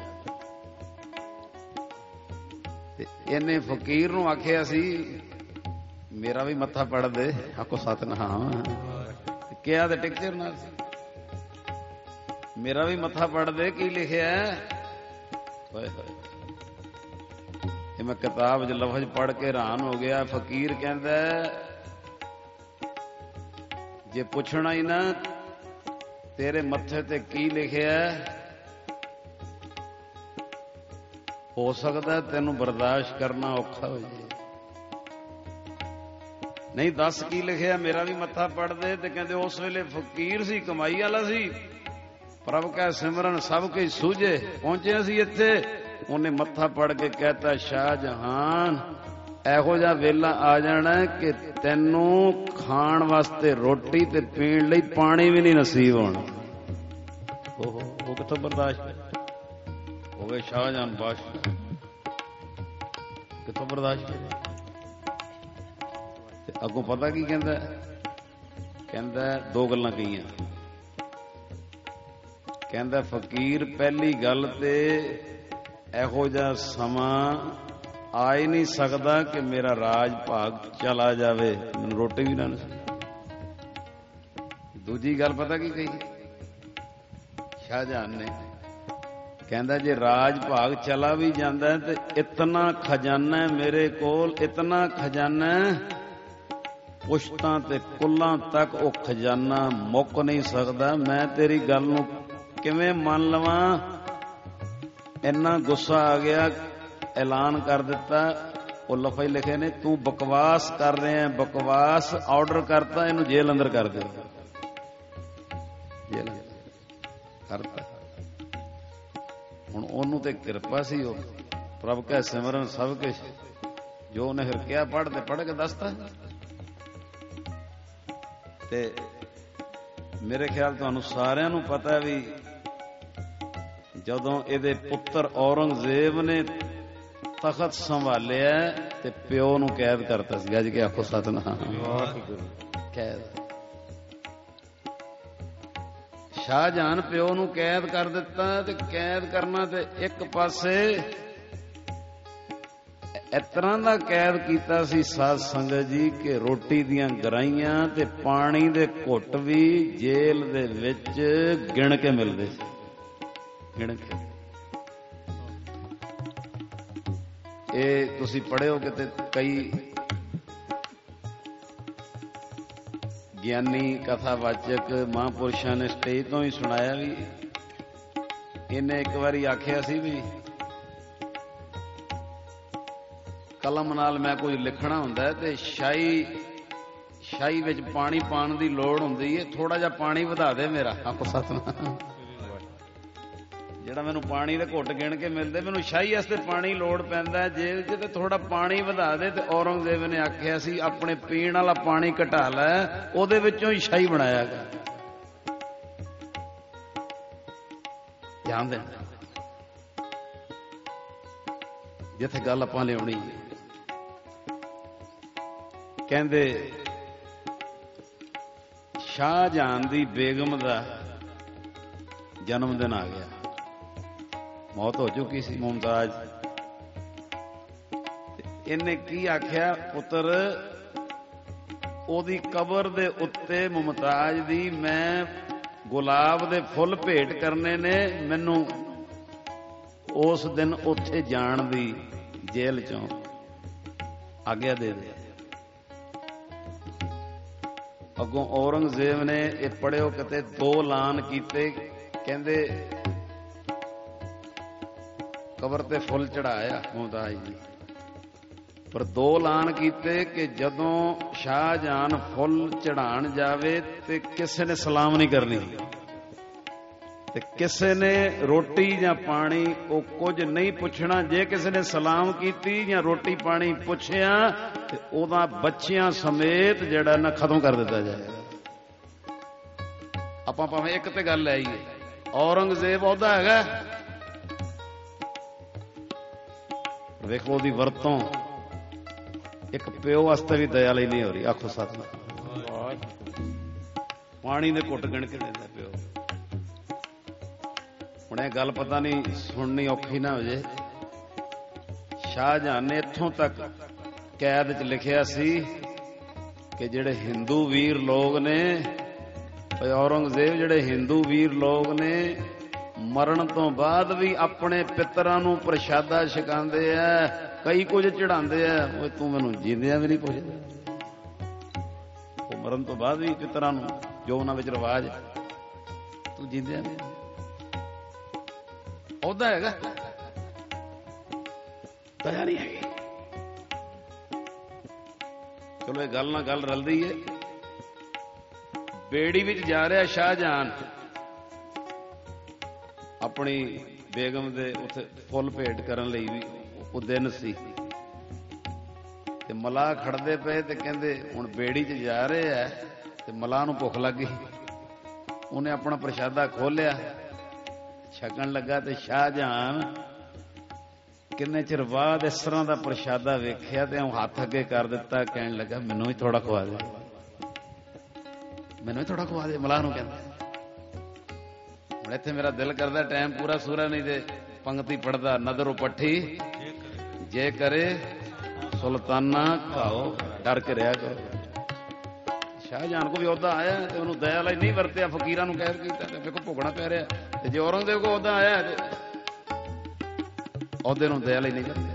ਤੇ ਇਹਨੇ ਫਕੀਰ ਨੂੰ ਆਖਿਆ ਸੀ ਮੇਰਾ ਵੀ ਮੱਥਾ ਪੜ ਦੇ। ਆਖੋ ਸਤਿਨਾਮ। ਕਿਹਾ ਤੇ ਟਿਕਚਰ ਨਾਲ ਸੀ, ਮੇਰਾ ਵੀ ਮੱਥਾ ਪੜ ਦੇ। ਕੀ ਲਿਖਿਆ? ਹੋਏ ਹੋਏ, ਇਹ ਮੈਂ ਕਿਤਾਬ 'ਚ ਲਫ਼ਜ਼ ਪੜ ਕੇ ਹੈਰਾਨ ਹੋ ਗਿਆ। ਫਕੀਰ ਕਹਿੰਦਾ ਜੇ ਪੁੱਛਣਾ ਹੀ ਨਾ ਤੇਰੇ ਮੱਥੇ ਤੇ ਕੀ ਲਿਖਿਆ, ਹੋ ਸਕਦਾ ਤੈਨੂੰ ਬਰਦਾਸ਼ਤ ਕਰਨਾ ਔਖਾ ਹੋ ਜਾਏ। ਨਹੀਂ ਦੱਸ ਕੀ ਲਿਖਿਆ, ਮੇਰਾ ਵੀ ਮੱਥਾ ਪੜ ਦੇ। ਤੇ ਕਹਿੰਦੇ ਉਸ ਵੇਲੇ ਫਕੀਰ ਸੀ, ਕਮਾਈ ਵਾਲਾ ਸੀ, ਪ੍ਰਭ ਕੈ ਸਿਮਰਨ ਸਭ ਕੁਝ ਸੂਝੇ। ਪਹੁੰਚਿਆ ਸੀ ਇੱਥੇ, ਉਹਨੇ ਮੱਥਾ ਪੜ ਕੇ ਕਹਿਤਾ ਸ਼ਾਹਜਹਾਨ ਇਹੋ ਜਿਹਾ ਵੇਲਾ ਆ ਜਾਣਾ ਕਿ ਤੈਨੂੰ ਖਾਣ ਵਾਸਤੇ ਰੋਟੀ ਤੇ ਪੀਣ ਲਈ ਪਾਣੀ ਵੀ ਨਹੀਂ ਨਸੀਬ ਹੋਣਾ। ਉਹ ਕਿੱਥੋਂ ਬਰਦਾਸ਼ਤ ਹੋ ਗਏ? ਸ਼ਾਹਜਹਾਨ ਬਾਦਸ਼ਾਹ ਕਿੱਥੋਂ ਬਰਦਾਸ਼ਤ ਕਰੇ? ਤੇ ਅੱਗੋਂ ਪਤਾ ਕੀ ਕਹਿੰਦਾ? ਕਹਿੰਦਾ ਦੋ ਗੱਲਾਂ ਕਹੀਆਂ। ਕਹਿੰਦਾ ਫਕੀਰ ਪਹਿਲੀ ਗੱਲ ਤੇ ਇਹੋ ਜਿਹਾ ਸਮਾਂ ਆ ਹੀ ਨਹੀਂ ਸਕਦਾ ਕਿ ਮੇਰਾ ਰਾਜ ਭਾਗ ਚਲਾ ਜਾਵੇ, ਮੈਨੂੰ ਰੋਟੀ ਵੀ ਨਾ ਨਸੀਬ। ਦੂਜੀ ਗੱਲ ਪਤਾ ਕੀ ਕਹੀ ਸ਼ਾਹਜਹਾਨ ਨੇ? ਕਹਿੰਦਾ ਜੇ ਰਾਜ ਭਾਗ ਚਲਾ ਵੀ ਜਾਂਦਾ ਤੇ ਇਤਨਾ ਖਜ਼ਾਨਾ ਮੇਰੇ ਕੋਲ, ਇਤਨਾ ਖਜ਼ਾਨਾ ਪੁਸ਼ਤਾਂ ਤੇ ਕੁੱਲਾਂ ਤੱਕ ਉਹ ਖਜ਼ਾਨਾ ਮੁੱਕ ਨਹੀਂ ਸਕਦਾ। ਮੈਂ ਤੇਰੀ ਗੱਲ ਨੂੰ ਕਿਵੇਂ ਮੰਨ ਲਵਾਂ? ਇੰਨਾ ਗੁੱਸਾ ਆ ਗਿਆ, ਐਲਾਨ ਕਰ ਦਿੱਤਾ। ਉਹ ਲਫ਼ਜ਼ ਲਿਖੇ ਨੇ, ਤੂੰ ਬਕਵਾਸ ਕਰ ਰਿਹਾ, ਬਕਵਾਸ। ਆਰਡਰ ਕਰਤਾ ਇਹਨੂੰ ਜੇਲ੍ਹ ਅੰਦਰ ਕਰ ਦੇ। ਜੇਲ੍ਹ ਕਰਤਾ। ਹੁਣ ਉਹਨੂੰ ਤੇ ਕਿਰਪਾ ਸੀ, ਉਹ ਪ੍ਰਭ ਕੈ ਸਿਮਰਨ ਸਭ ਕੁਝ ਜੋ ਉਹਨੇ ਫਿਰ ਕਿਹਾ ਪੜ੍ਹ ਤੇ ਪੜ੍ਹ ਕੇ ਦੱਸਤਾ। ਤੇ ਮੇਰੇ ਖਿਆਲ ਤੁਹਾਨੂੰ ਸਾਰਿਆਂ ਨੂੰ ਪਤਾ ਵੀ ਜਦੋਂ ਇਹਦੇ ਪੁੱਤਰ ਔਰੰਗਜ਼ੇਬ ਨੇ ਤਖਤ ਸੰਭਾਲਿਆ ਤੇ ਪਿਓ ਨੂੰ ਕੈਦ ਕਰਤਾ ਸੀ। ਅੱਜ ਕੇ ਆਖੋ ਸਤਿਨਾਮ। ਕੈਦ ਸ਼ਾਹਜਹਾਨ ਪਿਓ ਨੂੰ ਕੈਦ ਕਰ ਦਿੱਤਾ। ਤੇ ਕੈਦ ਕਰਨਾ ਤੇ ਇੱਕ ਪਾਸੇ ਇਸ ਤਰ੍ਹਾਂ ਦਾ ਕੈਦ ਕੀਤਾ ਸੀ ਸਾਧ ਸੰਗਤ ਜੀ ਕਿ ਰੋਟੀ ਦੀਆਂ ਗਰਾਈਆਂ ਤੇ ਪਾਣੀ ਦੇ ਘੁੱਟ ਵੀ ਜੇਲ੍ਹ ਦੇ ਵਿੱਚ ਗਿਣ ਕੇ ਮਿਲਦੇ ਸੀ, ਗਿਣ ਕੇ। ਇਹ ਤੁਸੀਂ ਪੜ੍ਹਿਓ ਕਿਤੇ, ਕਈ ਗਿਆਨੀ ਕਥਾਵਾਚਕ ਮਹਾਂਪੁਰਸ਼ਾਂ ਨੇ ਸਟੇਜ ਤੋਂ ਹੀ ਸੁਣਾਇਆ ਵੀ ਇਹਨੇ ਇੱਕ ਵਾਰੀ ਆਖਿਆ ਸੀ ਵੀ ਕਲਮ ਨਾਲ ਮੈਂ ਕੋਈ ਲਿਖਣਾ ਹੁੰਦਾ ਤੇ ਸ਼ਾਹੀ ਵਿੱਚ ਪਾਣੀ ਪਾਉਣ ਦੀ ਲੋੜ ਹੁੰਦੀ ਹੈ, ਥੋੜਾ ਜਿਹਾ ਪਾਣੀ ਵਧਾ ਦੇ ਮੇਰਾ। ਆਪੋ ਸਤਿਨਾਮ। ਜਿਹੜਾ ਮੈਨੂੰ ਪਾਣੀ ਦੇ ਘੁੱਟ ਗਿਣ ਕੇ ਮਿਲਦੇ, ਮੈਨੂੰ ਸ਼ਾਹੀ ਵਾਸਤੇ ਪਾਣੀ ਲੋੜ ਪੈਂਦਾ ਜੇਲ੍ਹ 'ਚ, ਤੇ ਥੋੜਾ ਪਾਣੀ ਵਧਾ ਦੇ। ਤੇ ਔਰੰਗਜ਼ੇਬ ਨੇ ਆਖਿਆ ਸੀ ਆਪਣੇ ਪੀਣ ਵਾਲਾ ਪਾਣੀ ਘਟਾ ਲੈ, ਉਹਦੇ ਵਿੱਚੋਂ ਹੀ ਸ਼ਾਹੀ ਬਣਾਇਆ ਗਿਆ। ਧਿਆਨ ਦੇਣਾ। ਜਿੱਥੇ ਗੱਲ ਆਪਾਂ ਲਿਆਉਣੀ ਹੈ। ਕਹਿੰਦੇ ਸ਼ਾਹਜਹਾਨ ਦੀ ਬੇਗਮ ਦਾ ਜਨਮ ਦਿਨ ਆ ਗਿਆ, ਮੌਤ ਹੋ ਚੁੱਕੀ ਸੀ ਮੁਮਤਾਜ਼। ਇਹਨੇ ਕੀ ਆਖਿਆ, ਪੁੱਤਰ ਉਹਦੀ ਕਬਰ ਦੇ ਉੱਤੇ ਮੁਮਤਾਜ਼ ਦੀ ਮੈਂ ਗੁਲਾਬ ਦੇ ਫੁੱਲ ਭੇਟ ਕਰਨੇ ਨੇ, ਮੈਨੂੰ ਉਸ ਦਿਨ ਉੱਥੇ ਜਾਣ ਦੀ ਜੇਲ੍ਹ ਚੋਂ ਆਗਿਆ ਦੇ ਦੇ। ਅੱਗੋਂ ਔਰੰਗਜ਼ੇਬ ਨੇ ਇਹ ਪੜਿਓ ਕਿਤੇ 2 ਐਲਾਨ ਕੀਤੇ, ਕਹਿੰਦੇ ਕਬਰ ਤੇ ਫੁੱਲ ਚੜਾਇਆ ਮੁਮਤਾਜ਼ ਜੀ, ਪਰ 2 ਐਲਾਨ ਕੀਤੇ ਕਿ ਜਦੋਂ ਸ਼ਾਹਜਹਾਨ ਫੁੱਲ ਚੜਾਣ ਜਾਵੇ ਤੇ ਕਿਸੇ ਨੇ ਸਲਾਮ ਨਹੀਂ ਕਰਨੀ, ਤੇ ਕਿਸੇ ਨੇ ਰੋਟੀ ਜਾਂ ਪਾਣੀ ਉਹ ਕੁਝ ਨਹੀਂ ਪੁੱਛਣਾ। ਜੇ ਕਿਸੇ ਨੇ ਸਲਾਮ ਕੀਤੀ ਜਾਂ ਰੋਟੀ ਪਾਣੀ ਪੁੱਛਿਆ ਤੇ ਉਹਦਾ ਬੱਚਿਆਂ ਸਮੇਤ ਜਿਹੜਾ ਨਾ ਖਤਮ ਕਰ ਦਿੱਤਾ ਜਾਏਗਾ। ਆਪਾਂ ਭਾਵੇਂ ਇੱਕ ਤੇ ਗੱਲ ਆਈਏ, ਔਰੰਗਜ਼ੇਬ ਉਹਦਾ ਹੈਗਾ, ਵੇਖੋ ਉਹਦੀ ਵਰਤੋਂ ਇੱਕ ਪਿਓ ਵਾਸਤੇ ਵੀ ਦਇਆ ਲਈ ਨਹੀਂ ਹੋ ਰਹੀ। ਆਖੋ ਸਤਿਨਾਮ। ਪਾਣੀ ਦੇ ਘੁੱਟ ਗਿਣ ਕੇ ਦਿੰਦਾ ਪਿਓ। ਹੁਣ ਇਹ ਗੱਲ ਪਤਾ ਨਹੀਂ ਸੁਣਨੀ ਔਖੀ ਨਾ ਹੋ ਜੇ, ਸ਼ਾਹਜਹਾਨ ਨੇ ਇੱਥੋਂ ਤੱਕ ਕੈਦ 'ਚ ਲਿਖਿਆ ਸੀ ਕਿ ਜਿਹੜੇ ਹਿੰਦੂ ਵੀਰ ਲੋਕ ਨੇ, ਔਰੰਗਜ਼ੇਬ ਜਿਹੜੇ ਹਿੰਦੂ ਵੀਰ ਲੋਕ ਨੇ ਮਰਨ ਤੋਂ ਬਾਅਦ ਵੀ ਆਪਣੇ ਪਿੱਤਰਾਂ ਨੂੰ ਪ੍ਰਸ਼ਾਦਾ ਛਕਾਉਂਦੇ ਆ, ਕਈ ਕੁਝ ਚੜਾਉਂਦੇ ਆ। ਉਹ ਤੂੰ ਮੈਨੂੰ ਜੀਂਦਿਆਂ ਵੀ ਨਹੀਂ ਪੁੱਛਦਾ। ਉਹ ਮਰਨ ਤੋਂ ਬਾਅਦ ਵੀ ਪਿੱਤਰਾਂ ਨੂੰ ਜੋ ਉਹਨਾਂ ਵਿੱਚ ਰਿਵਾਜ, ਤੂੰ ਜੀਂਦਿਆਂ ਵੀ ਉਹਦਾ ਹੈਗਾ, ਦਇਆ ਨਹੀਂ ਹੈਗੀ। ਚਲੋ ਇਹ ਗੱਲ ਨਾਲ ਗੱਲ ਰਲਦੀ ਏ। ਬੇੜੀ ਵਿੱਚ ਜਾ ਰਿਹਾ ਸ਼ਾਹਜਹਾਨ, ਆਪਣੀ ਬੇਗਮ ਦੇ ਉੱਥੇ ਫੁੱਲ ਭੇਟ ਕਰਨ ਲਈ ਵੀ ਉਹ ਦਿਨ ਸੀ, ਤੇ ਮਲਾਹ ਖੜਦੇ ਪਏ ਤੇ ਕਹਿੰਦੇ ਹੁਣ ਬੇੜੀ 'ਚ ਜਾ ਰਹੇ ਆ ਤੇ ਮਲਾਹ ਨੂੰ ਭੁੱਖ ਲੱਗ ਗਈ। ਉਹਨੇ ਆਪਣਾ ਪ੍ਰਸ਼ਾਦਾ ਖੋਲਿਆ, ਛਕਣ ਲੱਗਾ ਤੇ ਸ਼ਾਹਜਹਾਨ ਕਿੰਨੇ ਚਿਰ ਬਾਅਦ ਇਸ ਤਰ੍ਹਾਂ ਦਾ ਪ੍ਰਸ਼ਾਦਾ ਵੇਖਿਆ ਤੇ ਉਹ ਹੱਥ ਅੱਗੇ ਕਰ ਦਿੱਤਾ, ਕਹਿਣ ਲੱਗਾ ਮੈਨੂੰ ਵੀ ਥੋੜਾ ਖਵਾ ਦੇ, ਮੈਨੂੰ ਵੀ ਥੋੜਾ ਖਵਾ ਦੇ। ਮਲਾਹ ਨੂੰ ਕਹਿੰਦਾ ਹੁਣ ਇੱਥੇ ਮੇਰਾ ਦਿਲ ਕਰਦਾ ਟਾਈਮ ਪੂਰਾ ਸੂਰਾ ਨਹੀਂ ਤੇ ਪੰਕਤੀ ਪੜਦਾ, ਨਦਰ ਪੱਠੀ ਜੇ ਕਰੇ ਸੁਲਤਾਨਾ ਖਾਓ, ਡਰ ਕੇ ਰਿਹਾ ਕਰੋ। ਸ਼ਾਹਜਹਾਨ ਕੋ ਵੀ ਉਹਦਾ ਆਇਆ ਤੇ ਉਹਨੂੰ ਦਇਆ ਲਈ ਨਹੀਂ ਵਰਤਿਆ, ਫਕੀਰਾਂ ਨੂੰ ਕਹਿ ਕੀਤਾ ਤੇ ਵੇਖੋ ਭੋਗਣਾ ਪੈ ਰਿਹਾ। ਤੇ ਜੇ ਔਰੰਗਜ਼ੇਬ ਕੋ ਉਹਦਾ ਆਇਆ ਤੇ ਉਹਦੇ ਨੂੰ ਦਇਆ ਲਈ ਨਹੀਂ ਵਰਤਿਆ,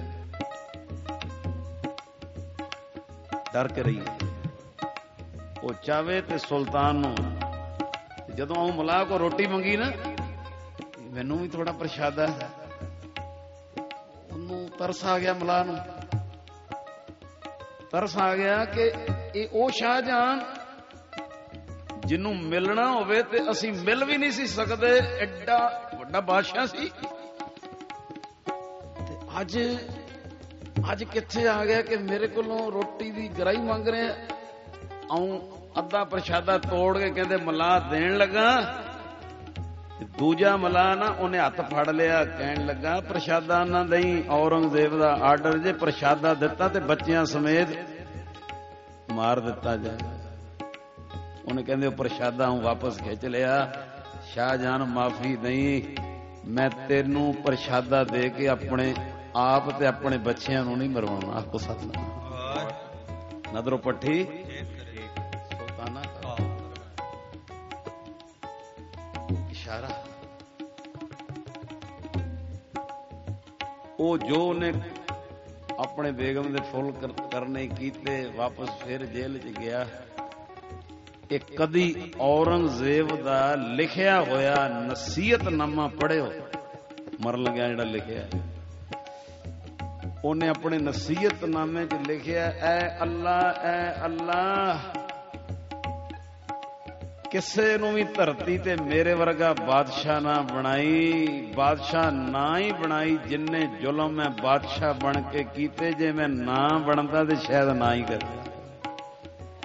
ਡਰ ਕੇ ਰਹੀ। ਉਹ ਚਾਵੇ ਤੇ ਸੁਲਤਾਨ ਨੂੰ, ਜਦੋਂ ਉਹ ਮਲਾਹ ਕੋ ਰੋਟੀ ਮੰਗੀ ਨਾ, ਮੈਨੂੰ ਵੀ ਥੋੜਾ ਪ੍ਰਸ਼ਾਦਾ, ਉਹਨੂੰ ਤਰਸ ਆ ਗਿਆ। ਮਲਾਹ ਨੂੰ ਤਰਸ ਆ ਗਿਆ ਕਿ ਇਹ ਉਹ ਸ਼ਾਹਜਹਾਨ ਜਿਹਨੂੰ ਮਿਲਣਾ ਹੋਵੇ ਤੇ ਅਸੀਂ ਮਿਲ ਵੀ ਨਹੀਂ ਸੀ ਸਕਦੇ, ਐਡਾ ਵੱਡਾ ਬਾਦਸ਼ਾਹ ਸੀ, ਤੇ ਅੱਜ ਕਿੱਥੇ ਆ ਗਿਆ ਕਿ ਮੇਰੇ ਕੋਲੋਂ ਰੋਟੀ ਦੀ ਗਰਾਈ ਮੰਗ ਰਿਹਾ। ਆਉਂ ਅੱਧਾ ਪ੍ਰਸ਼ਾਦਾ ਤੋੜ ਕੇ ਕਹਿੰਦੇ ਮਲਾਹ ਦੇਣ ਲੱਗਾ, ਦੂਜਾ ਮਲਾਹ ਨਾ ਉਹਨੇ ਹੱਥ ਫੜ ਲਿਆ, ਕਹਿਣ ਲੱਗਾ ਪ੍ਰਸ਼ਾਦਾ ਨਾ ਦਈ, ਔਰੰਗਜ਼ੇਬ ਦਾ ਆਰਡਰ ਜੇ ਪ੍ਰਸ਼ਾਦਾ ਦਿੱਤਾ ਤੇ ਬੱਚਿਆਂ ਸਮੇਤ ਮਾਰ ਦਿੱਤਾ ਜਾਏ। ਉਹਨੇ ਕਹਿੰਦੇ ਉਹ ਪ੍ਰਸ਼ਾਦਾ ਹੂੰ ਵਾਪਸ ਖਿੱਚ ਲਿਆ। ਸ਼ਾਹਜਹਾਨ ਮਾਫੀ ਨਹੀਂ, ਮੈਂ ਤੈਨੂੰ ਪ੍ਰਸ਼ਾਦਾ ਦੇ ਕੇ ਆਪਣੇ ਆਪ ਤੇ ਆਪਣੇ ਬੱਚਿਆਂ ਨੂੰ ਨਹੀਂ ਮਰਵਾਉਣਾ। ਆਖੋ ਸਤਿਨਾਮ। ਨਦਰੋਂ ਪੱਠੀ ਸੁਲਤਾਨਾ ਇਸ਼ਾਰਾ। ਉਹ ਜੋ ਉਹਨੇ ਆਪਣੇ ਬੇਗਮ ਦੇ ਫੁੱਲ ਕਰਨੇ ਕੀਤੇ, ਵਾਪਸ ਫਿਰ ਜੇਲ੍ਹ 'ਚ ਗਿਆ। ਇਹ ਕਦੀ ਔਰੰਗਜ਼ੇਬ ਦਾ ਲਿਖਿਆ ਹੋਇਆ ਨਸੀਹਤਨਾਮਾ ਪੜ੍ਹਿਓ, ਮਰਨ ਲੱਗਿਆ ਜਿਹੜਾ ਲਿਖਿਆ, ਉਹਨੇ ਆਪਣੇ ਨਸੀਹਤਨਾਮੇ 'ਚ ਲਿਖਿਆ, ਐ ਅੱਲਾ ਕਿਸੇ ਨੂੰ ਵੀ ਧਰਤੀ ਤੇ ਮੇਰੇ ਵਰਗਾ ਬਾਦਸ਼ਾਹ ਨਾ ਬਣਾਈ, ਬਾਦਸ਼ਾਹ ਨਾ ਹੀ ਬਣਾਈ ਜਿੰਨੇ ਜ਼ੁਲਮ ਮੈਂ ਬਾਦਸ਼ਾਹ ਬਣ ਕੇ ਕੀਤੇ, ਜੇ ਮੈਂ ਨਾ ਬਣਦਾ ਤੇ ਸ਼ਾਇਦ ਨਾ ਹੀ ਕਰਦਾ।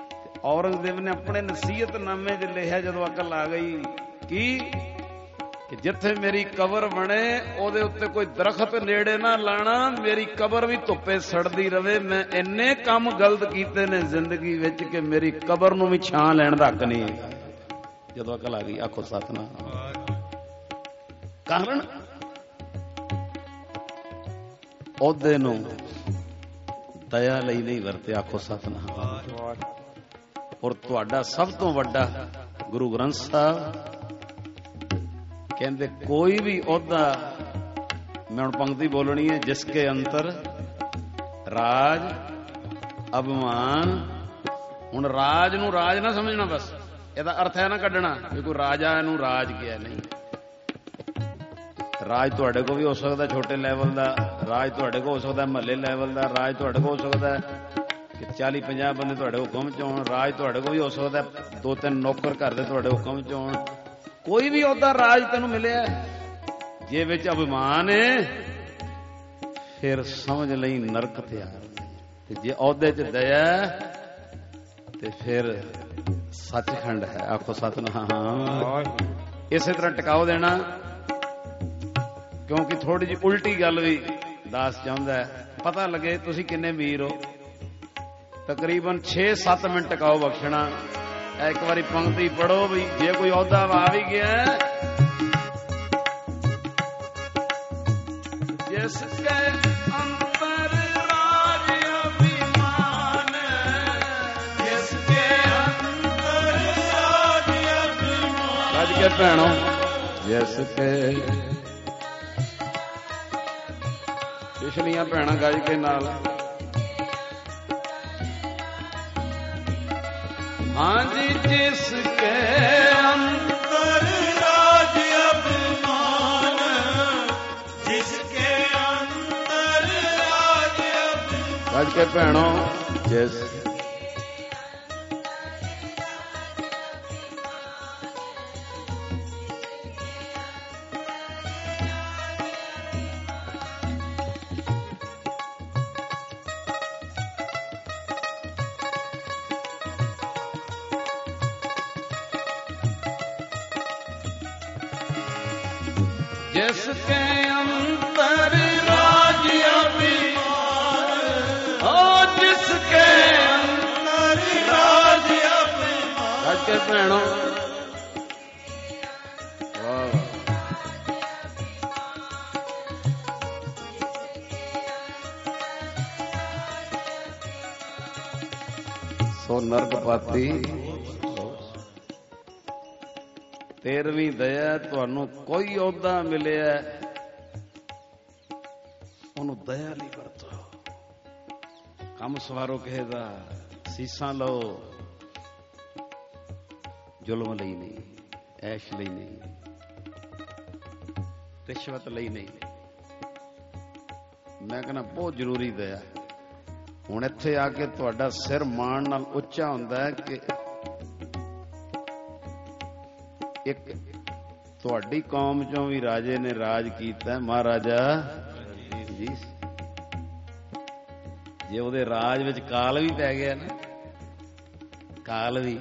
ਔਰੰਗਜ਼ੇਬ ਨੇ ਆਪਣੇ ਨਸੀਹਤਨਾਮੇ 'ਚ ਲਿਖਿਆ, ਜਦੋਂ ਅਕਲ ਆ ਗਈ, ਕੀ कि जिथे मेरी कबर बने ਉਹਦੇ ਉੱਤੇ कोई दरख्त नेड़े ना लाना, मेरी कबर भी धुप्पे सड़दी रवे। मैं इन्ने काम गलत कीते ने जिंदगी विच कि मेरी कबर नूं भी छां लैण दा हक नहीं। जदों अकल आ गई आखो सतनाम। कारण ਉਹਦੇ ਨੂੰ दया ਲਈ नहीं वरते, आखो सतनाम। और तुहाडा सब तो वड्डा गुरु ग्रंथ साहब कहते कोई भी ओहदा, मैं हुण पंक्ति बोलनी है, जिसके अंतर राज अभिमान। हुण राज नूं राज ना समझना, बस ਇਹਦਾ अर्थ है ना कढ़ना भी कोई राजा नूं राज किया नहीं। राज तुहाडे को भी हो सकता छोटे लैवल का, राज तुहाडे को हो सकता महल्ले लैवल का, राज तुहाडे को हो सकता कि 40-50 बंदे तुहाडे हुक्म च होण, राज तुहाडे को भी हो सकता 2-3 नौकर घर दे तुहाडे हुक्म च होण। कोई भी ओहदा राज तैनूं मिलिया, जे विच अभिमान है फिर समझ लई नरक तैयार, ते जे ओहदे च दया ते फिर सचखंड है। आखो सतनाम। इसे तरह टिकाओ देना, क्योंकि थोड़ी जी उल्टी गल भी दास चाहता है, पता लगे तुसी किन्ने अमीर हो। तकरीबन 6-7 मिनट टिकाओ बख्शना। एक बारी पंक्ति पढ़ो भी, जे कोई औहदा आ भी गया, जिसके अंतर राज अभिमान, जिसके अंतर राज अभिमान। रज के भैणों, जिसके पिछलियां भैणां गज के नाल, हाँ जी, जिसके अंतर राज अभिमान, जिसके अंतर राज अभिमान। गज के भैणों, जिस जिसके अंतर राज अभिमान, हो जिसके अंतर राज अभिमान। आज के भैणों, सो नरक पाती 13वीं दया। तुहानू कोई औहदा मिलिया, ਉਹਨੂੰ दया नहीं वरतो। कम सवारो किसे दा, सीसा लो, जुल्म लई नहीं, ऐश लई नहीं, रिश्वत लई नहीं। मैं कहना बहुत जरूरी दया। हुण इत्थे आके तुहाडा सिर माण नाल उच्चा हुंदा है कि एक तुहाडी कौम चों भी राजे ने राज कीता, महाराजा जी। जे ਉਹਦੇ राज विच काल भी पै गया ना, काल भी,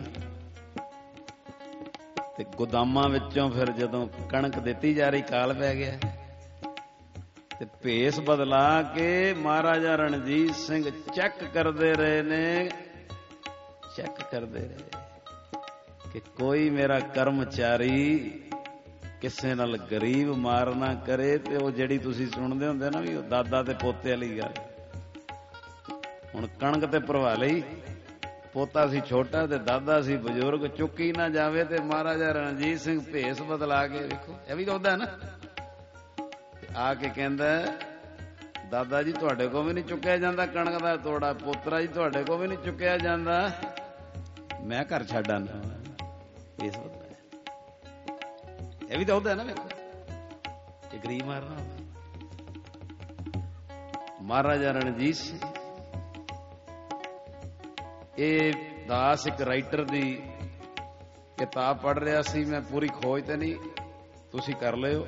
ते गोदामां विचों फिर जदों कणक दित्ती जा रही, काल पै गया, ते भेस बदला के महाराजा रणजीत सिंह चेक करते रहे ने, चेक करते रहे कि कोई मेरा कर्मचारी किसे नाल गरीब मार ना करे। ते वो जिहड़ी तुसीं सुणदे हुंदे ना भी दादा ते पोते वाली गल, हुण कणक ते भरवा लई, पोता सी छोटा ते दादा सी बजुर्ग, चुकी ना जावे ते महाराजा रणजीत सिंह भेस बदला के, देखो ये भी कहदा ना, आके कहंदा दादा जी तुहाडे को भी नहीं चुकिया जांदा कणक दा तोड़ा, पोतरा जी तुहाडे को भी नहीं चुकिया जांदा, मैं घर छड्ड आना। इस ये भी तो होता है ना, देखो ये गरीब मारना। महाराजा रणजीत सिंह ये दास एक राइटर दी किताब पढ़ रहा सी, मैं पूरी खोज तो नहीं, तुसी कर लियो।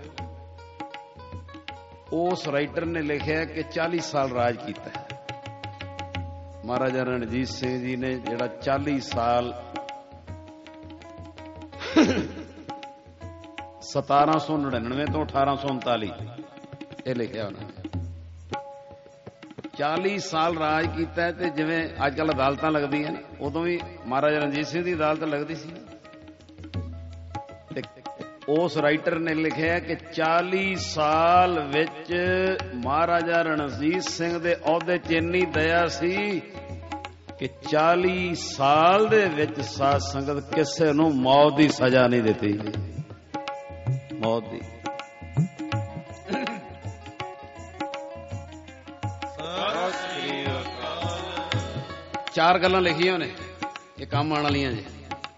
उस राइटर ने लिखा कि 40 साल राज किया है महाराजा रणजीत सिंह जी ने, जिहड़ा 40 साल 1799 ਤੋਂ 1839 ਇਹ ਲਿਖਿਆ ਉਹਨਾਂ ਨੇ। 40 ਸਾਲ ਰਾਜ ਕੀਤਾ ਤੇ ਜਿਵੇਂ ਅੱਜ ਕੱਲ੍ਹ ਅਦਾਲਤਾਂ ਲੱਗਦੀਆਂ ਨੇ, ਉਦੋਂ ਵੀ ਮਹਾਰਾਜਾ ਰਣਜੀਤ ਸਿੰਘ ਦੀ ਅਦਾਲਤ ਲੱਗਦੀ ਸੀ। ਤੇ ਉਸ ਰਾਈਟਰ ਨੇ ਲਿਖਿਆ ਕਿ 40 ਸਾਲ ਵਿੱਚ ਮਹਾਰਾਜਾ ਰਣਜੀਤ ਸਿੰਘ ਦੇ ਅਹੁਦੇ 'ਚ ਇੰਨੀ ਦਇਆ ਸੀ ਕਿ 40 ਸਾਲ ਦੇ ਵਿੱਚ ਸਾਧ ਸੰਗਤ ਕਿਸੇ ਨੂੰ ਮੌਤ ਦੀ ਸਜ਼ਾ ਨਹੀਂ ਦਿੱਤੀ। ਮੌਤ ਦੀ। ਚਾਰ ਗੱਲਾਂ ਲਿਖੀਆਂ ਨੇ, ਇਹ ਕੰਮ ਆਉਣ ਵਾਲੀਆਂ ਜੀ।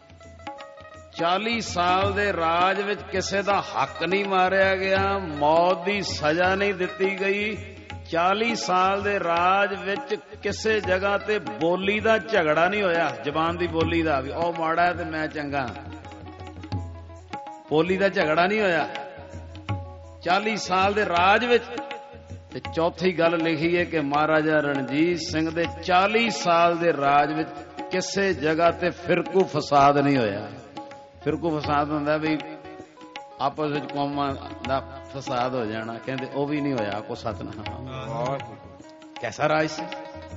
40 ਸਾਲ ਦੇ ਰਾਜ ਵਿੱਚ ਕਿਸੇ ਦਾ ਹੱਕ ਨਹੀਂ ਮਾਰਿਆ ਗਿਆ, ਮੌਤ ਦੀ ਸਜ਼ਾ ਨਹੀਂ ਦਿੱਤੀ ਗਈ। 40 ਸਾਲ ਦੇ ਰਾਜ ਵਿੱਚ ਕਿਸੇ ਜਗ੍ਹਾ ਤੇ ਬੋਲੀ ਦਾ ਝਗੜਾ ਨਹੀਂ ਹੋਇਆ, ਜ਼ਬਾਨ ਦੀ ਬੋਲੀ ਦਾ, ਵੀ ਉਹ ਮਾੜਾ ਤੇ ਮੈਂ ਚੰਗਾ, ਬੋਲੀ ਦਾ ਝਗੜਾ ਨਹੀਂ ਹੋਇਆ 40 ਸਾਲ ਦੇ ਰਾਜ ਵਿੱਚ। ਤੇ ਚੌਥੀ ਗੱਲ ਲਿਖੀ ਹੈ ਕਿ ਮਹਾਰਾਜਾ ਰਣਜੀਤ ਸਿੰਘ ਦੇ 40 ਸਾਲ ਦੇ ਰਾਜ ਵਿੱਚ ਕਿਸੇ ਜਗ੍ਹਾ ਤੇ ਫਿਰਕੂ ਫਸਾਦ ਨਹੀਂ ਹੋਇਆ। ਫਿਰਕੂ ਫਸਾਦ ਹੁੰਦਾ ਵੀ ਆਪਸ ਵਿੱਚ ਕੌਮਾਂ ਦਾ ਫਸਾਦ ਹੋ ਜਾਣਾ, ਕਹਿੰਦੇ ਉਹ ਵੀ ਨਹੀਂ ਹੋਇਆ। ਕੋ ਸਤਨਾਮ, ਕੈਸਾ ਰਾਜ ਸੀ।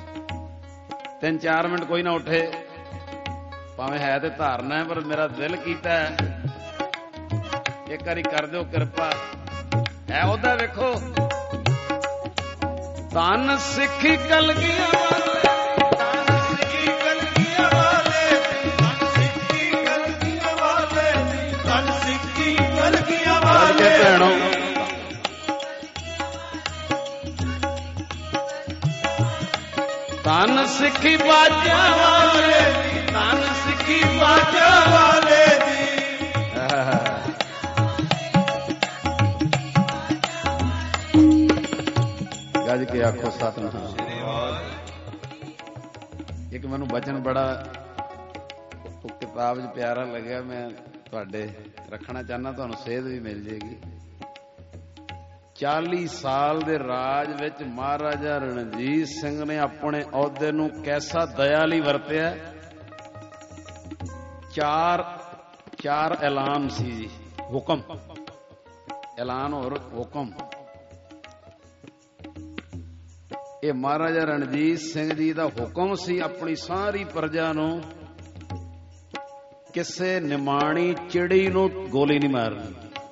3-4 ਮਿੰਟ ਕੋਈ ਨਾ ਉੱਠੇ, ਭਾਵੇਂ ਹੈ ਤੇ ਧਾਰਨਾ, ਪਰ ਮੇਰਾ ਦਿਲ ਕੀਤਾ ਇੱਕ ਵਾਰੀ ਕਰ ਦਿਓ ਕਿਰਪਾ। ਹੈ ਉਹਦਾ ਵੇਖੋ, ਧੰਨ ਸਿੱਖੀ ਕਲਗੀਆਂ ਵਾਲੇ, ਧੰਨ ਸਿੱਖੀ ਕਲਗੀਆਂ ਵਾਲੇ, ਧੰਨ ਸਿੱਖੀ ਕਲਗੀਆਂ ਵਾਲੇ, ਧੰਨ ਸਿੱਖੀ ਕਲਗੀਆਂ ਵਾਲੇ ਭੈਣੋ। ਧੰਨ ਸਿੱਖੀ ਬਾਜਾਂ ਵਾਲੇ, ਧੰਨ ਸਿੱਖੀ ਬਾਜਾਂ ਵਾਲੇ ਦੀ। ਗੱਜ ਕੇ ਆਖੋ ਸਤਿਨਾਮ। ਇੱਕ ਮੈਨੂੰ ਬਚਨ ਬੜਾ ਉਹ ਕਿਤਾਬ 'ਚ ਪਿਆਰਾ ਲੱਗਿਆ, ਮੈਂ ਤੁਹਾਡੇ ਰੱਖਣਾ ਚਾਹੁੰਦਾ, ਤੁਹਾਨੂੰ ਸੇਧ ਵੀ ਮਿਲ ਜੇਗੀ। 40 ਸਾਲ ਦੇ ਰਾਜ ਵਿੱਚ ਮਹਾਰਾਜਾ ਰਣਜੀਤ ਸਿੰਘ ਨੇ ਆਪਣੇ ਅਹੁਦੇ ਨੂੰ ਕੈਸਾ ਦਇਆ ਲਈ ਵਰਤਿਆ। ਚਾਰ ਐਲਾਨ ਸੀ ਜੀ, ਹੁਕਮ, ਐਲਾਨ ਔਰ ਹੁਕਮ। ਇਹ ਮਹਾਰਾਜਾ ਰਣਜੀਤ ਸਿੰਘ ਜੀ ਦਾ ਹੁਕਮ ਸੀ ਆਪਣੀ ਸਾਰੀ ਪ੍ਰਜਾ ਨੂੰ ਕਿਸੇ ਨਿਮਾਣੀ ਚਿੜੀ ਨੂੰ ਗੋਲੀ ਨਹੀਂ ਮਾਰਨੀ,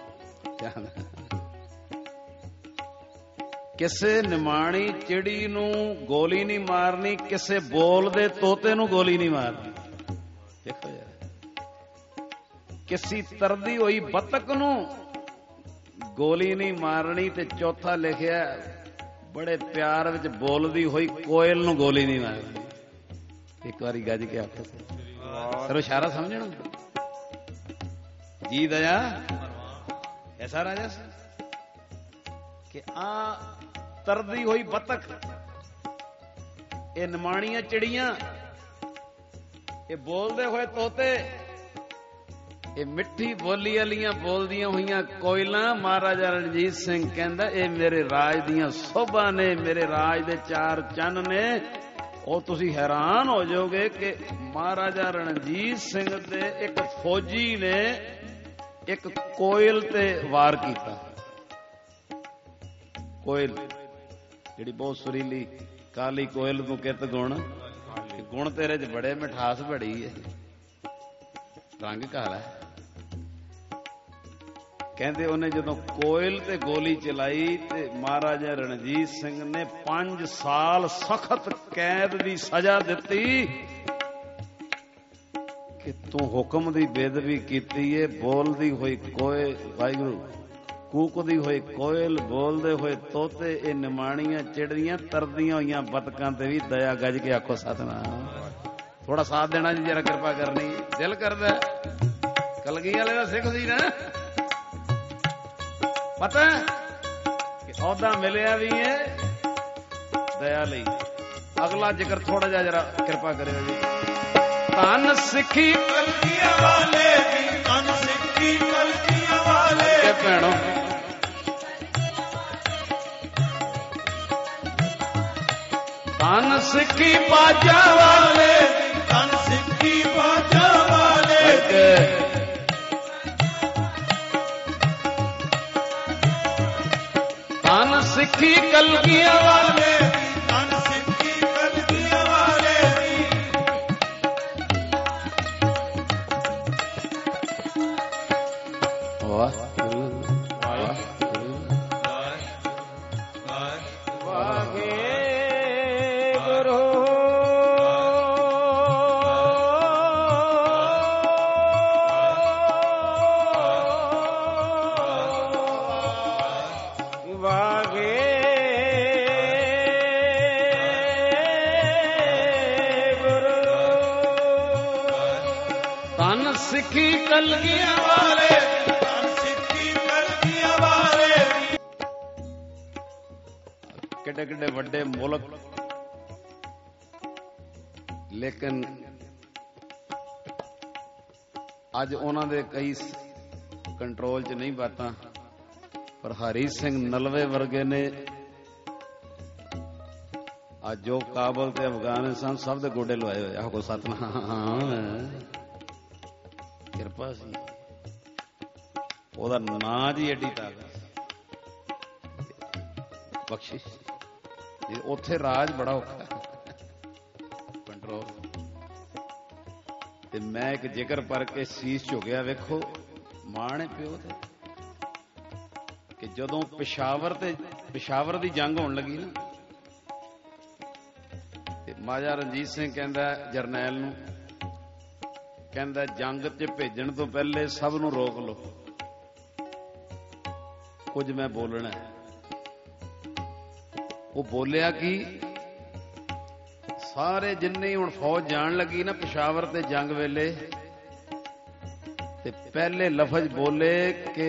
ਕਿਸੇ ਨਿਮਾਣੀ ਚਿੜੀ ਨੂੰ ਗੋਲੀ ਨਹੀਂ ਮਾਰਨੀ, ਕਿਸੇ ਬੋਲਦੇ ਤੋਤੇ ਨੂੰ ਗੋਲੀ ਨਹੀਂ ਮਾਰਨੀ। ਦੇਖੋ ਯਾਰ, ਕਿਸੇ ਤਰਦੀ ਹੋਈ ਬੱਤਖ ਨੂੰ ਗੋਲੀ ਨਹੀਂ ਮਾਰਨੀ। ਤੇ ਚੌਥਾ ਲਿਖਿਆ, ਬੜੇ ਪਿਆਰ ਵਿੱਚ ਬੋਲਦੀ ਹੋਈ ਕੋਇਲ ਨੂੰ ਗੋਲੀ ਨਹੀਂ ਮਾਰਨੀ। ਇੱਕ ਵਾਰੀ ਗੱਜ ਕੇ ਆਖੋ ਸਰ, ਇਸ਼ਾਰਾ ਸਮਝਣਾ ਜੀ। ਦਇਆ ਐਸਾ ਰਾਜਾ ਸੀ ਕਿ ਆ ਤਰਦੀ ਹੋਈ ਬੱਤਖ, ਇਹ ਨਿਮਾਣੀਆਂ ਚਿੜੀਆਂ, ਇਹ ਬੋਲਦੇ ਹੋਏ ਤੋਤੇ, ਇਹ ਮਿੱਠੀ ਬੋਲੀ ਵਾਲੀਆਂ ਬੋਲਦੀਆਂ ਹੋਈਆਂ ਕੋਇਲਾਂ। ਮਹਾਰਾਜਾ ਰਣਜੀਤ ਸਿੰਘ ਕਹਿੰਦਾ ਇਹ ਮੇਰੇ ਰਾਜ ਦੀਆਂ ਸੋਭਾ ਨੇ, ਮੇਰੇ ਰਾਜ ਦੇ 4 ਚੰਨ ਨੇ। ਉਹ ਤੁਸੀਂ ਹੈਰਾਨ ਹੋ ਜਾਓਗੇ ਕਿ ਮਹਾਰਾਜਾ ਰਣਜੀਤ ਸਿੰਘ ਦੇ ਇੱਕ ਫੌਜੀ ਨੇ ਇੱਕ ਕੋਇਲ ਤੇ ਵਾਰ ਕੀਤਾ। ਕੋਇਲ ਜਿਹੜੀ ਬਹੁਤ ਸੁਰੀਲੀ ਕਾਲੀ ਕੋਇਲ ਨੂੰ ਕਿਤ ਗੁਣ, ਗੁਣ ਤੇਰੇ 'ਚ ਬੜੇ, ਮਿਠਾਸ ਬੜੀ ਹੈ, ਰੰਗ ਕਾਲਾ। ਕਹਿੰਦੇ ਉਹਨੇ ਜਦੋਂ ਕੋਇਲ ਤੇ ਗੋਲੀ ਚਲਾਈ ਤੇ ਮਹਾਰਾਜਾ ਰਣਜੀਤ ਸਿੰਘ ਨੇ 5 ਸਾਲ ਸਖਤ ਕੈਦ ਦੀ ਸਜ਼ਾ ਦਿੱਤੀ ਕਿ ਤੂੰ ਹੁਕਮ ਦੀ ਬੇਅਦਬੀ ਕੀਤੀ ਏ। ਬੋਲਦੀ ਹੋਈ ਕੋਇਲ, ਵਾਹਿਗੁਰੂ, ਕੂਕਦੀ ਹੋਈ ਕੋਇਲ, ਬੋਲਦੇ ਹੋਏ ਤੋਤੇ, ਇਹ ਨਿਮਾਣੀਆਂ ਚਿੜੀਆਂ, ਤਰਦੀਆਂ ਹੋਈਆਂ ਬਤਕਾਂ ਤੇ ਵੀ ਦਇਆ। ਗੱਜ ਕੇ ਆਖੋ ਸਤਿਨਾਮ। ਥੋੜਾ ਸਾਥ ਦੇਣਾ ਜੀ, ਜਰਾ ਕਿਰਪਾ ਕਰਨੀ, ਦਿਲ ਕਰਦਾ। ਕਲਗੀ ਵਾਲੇ ਦਾ ਸਿੱਖ ਸੀ ਨਾ, ਪਤਾ ਕਿ ਅਹੁਦਾ ਮਿਲਿਆ ਵੀ ਹੈ ਦਇਆ ਲਈ। ਅਗਲਾ ਜ਼ਿਕਰ ਥੋੜਾ ਜਿਹਾ ਜਰਾ ਕਿਰਪਾ ਕਰਿਓ ਜੀ। ਧੰਨ ਸਿੱਖੀ ਕਲਗੀਆਂ ਵਾਲੇ ਦੀ, ਧੰਨ ਸਿੱਖੀ ਕਲਗੀਆਂ ਵਾਲੇ ਭੈਣੋ। ਧੰਨ ਸਿੱਖੀ ਬਾਜਾਂ ਵਾਲੇ, ਧੰਨ ਸਿੱਖੀ ਬਾਜਾਂ ਵਾਲੇ। ਸਿੱਖੀ ਕਲਗੀਆਂ ਵਾਲੇ ਤਨ ਸਿੱਖੀ ਕਲਗੀਆਂ ਵਾਲੇ ਦੀ ਵਾਹਿਗੁਰੂ ਸਿੱਖੀ ਕਲਗੀਆਂ ਵਾਲੇ ਤਨ ਸਿੱਖੀ ਕਲਗੀਆਂ ਵਾਲੇ ਦੀ ਕਿੱਡੇ ਕਿੱਡੇ ਵੱਡੇ ਮੁਲਕ ਲੇਕਿਨ ਅੱਜ ਉਹਨਾਂ ਦੇ ਕਈ ਕੰਟਰੋਲ 'ਚ ਨਹੀਂ ਬਾਤਾਂ ਪਰ ਹਰੀ ਸਿੰਘ ਨਲਵੇ ਵਰਗੇ ਨੇ ਅੱਜ ਜੋ ਕਾਬਲ ਤੇ ਅਫਗਾਨਿਸਤਾਨ ਸਭ ਦੇ ਗੋਡੇ ਲਵਾਏ ਹੋਏ ਆਹ ਕੋ ਸਤਨਾਮ ਕਿਰਪਾ ਸੀ ਉਹਦਾ ਨਾਂ ਜੀ ਐਡੀ ਤਾਕਤ ਬਖਸ਼ਿਸ਼ ਜੀ ਉੱਥੇ ਰਾਜ ਬੜਾ ਔਖਾ ਕੰਟਰੋਲ ਤੇ ਮੈਂ ਇੱਕ ਜ਼ਿਕਰ ਪੜ ਕੇ ਸੀਸ ਝੁਕਿਆ ਵੇਖੋ ਮਾਣ ਪਿਓ ਤੇ ਕਿ ਜਦੋਂ ਪਿਸ਼ਾਵਰ ਦੀ ਜੰਗ ਹੋਣ ਲੱਗੀ ਨਾ ਤੇ ਮਹਾਰਾਜਾ ਰਣਜੀਤ ਸਿੰਘ ਕਹਿੰਦਾ ਜਰਨੈਲ ਨੂੰ ਕਹਿੰਦਾ ਜੰਗ 'ਚ ਭੇਜਣ ਤੋਂ ਪਹਿਲੇ ਸਭ ਨੂੰ ਰੋਕ ਲਓ ਕੁਝ ਮੈਂ ਬੋਲਣਾ ਉਹ ਬੋਲਿਆ ਕਿ ਸਾਰੇ ਜਿੰਨੇ ਹੁਣ ਫੌਜ ਜਾਣ ਲੱਗੀ ਨਾ ਪਿਸ਼ਾਵਰ ਤੇ ਜੰਗ ਵੇਲੇ ਤੇ ਪਹਿਲੇ ਲਫ਼ਜ਼ ਬੋਲੇ ਕਿ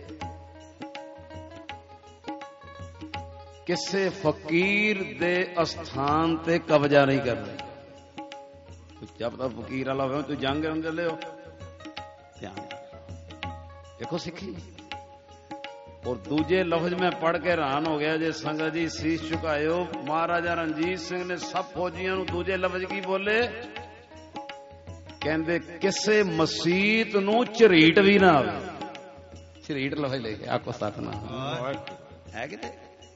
ਕਿਸੇ ਫਕੀਰ ਦੇ ਅਸਥਾਨ ਤੇ ਕਬਜ਼ਾ ਨਹੀਂ ਕਰਨਾ ਜਦ ਤੱਕ ਫਕੀਰ ਵਾਲਾ ਹੋਵੇ ਤੂੰ ਜੰਗ ਕਰਨ ਚੱਲੇ ਹੋ ਧਿਆਨ ਦੇਖੋ ਸਿੱਖੀ ਔਰ ਦੂਜੇ ਲਫ਼ਜ਼ ਮੈਂ ਪੜ੍ਹ ਕੇ ਹੈਰਾਨ ਹੋ ਗਿਆ ਜੇ ਸੰਗਤ ਜੀ ਸੀਸ ਝੁਕਾਇਓ ਮਹਾਰਾਜਾ ਰਣਜੀਤ ਸਿੰਘ ਨੇ ਸਭ ਫੌਜੀਆਂ ਨੂੰ ਦੂਜੇ ਲਫ਼ਜ਼ ਕੀ ਬੋਲੇ ਕਹਿੰਦੇ ਕਿਸੇ ਮਸੀਤ ਨੂੰ ਝਰੀਟ ਵੀ ਨਾ ਆਵੇ ਝਰੀਟ ਲਫ਼ਜ਼ ਲੈ ਕੇ ਆਖੋ ਸਤਨਾਮ ਹੈ ਕਿਤੇ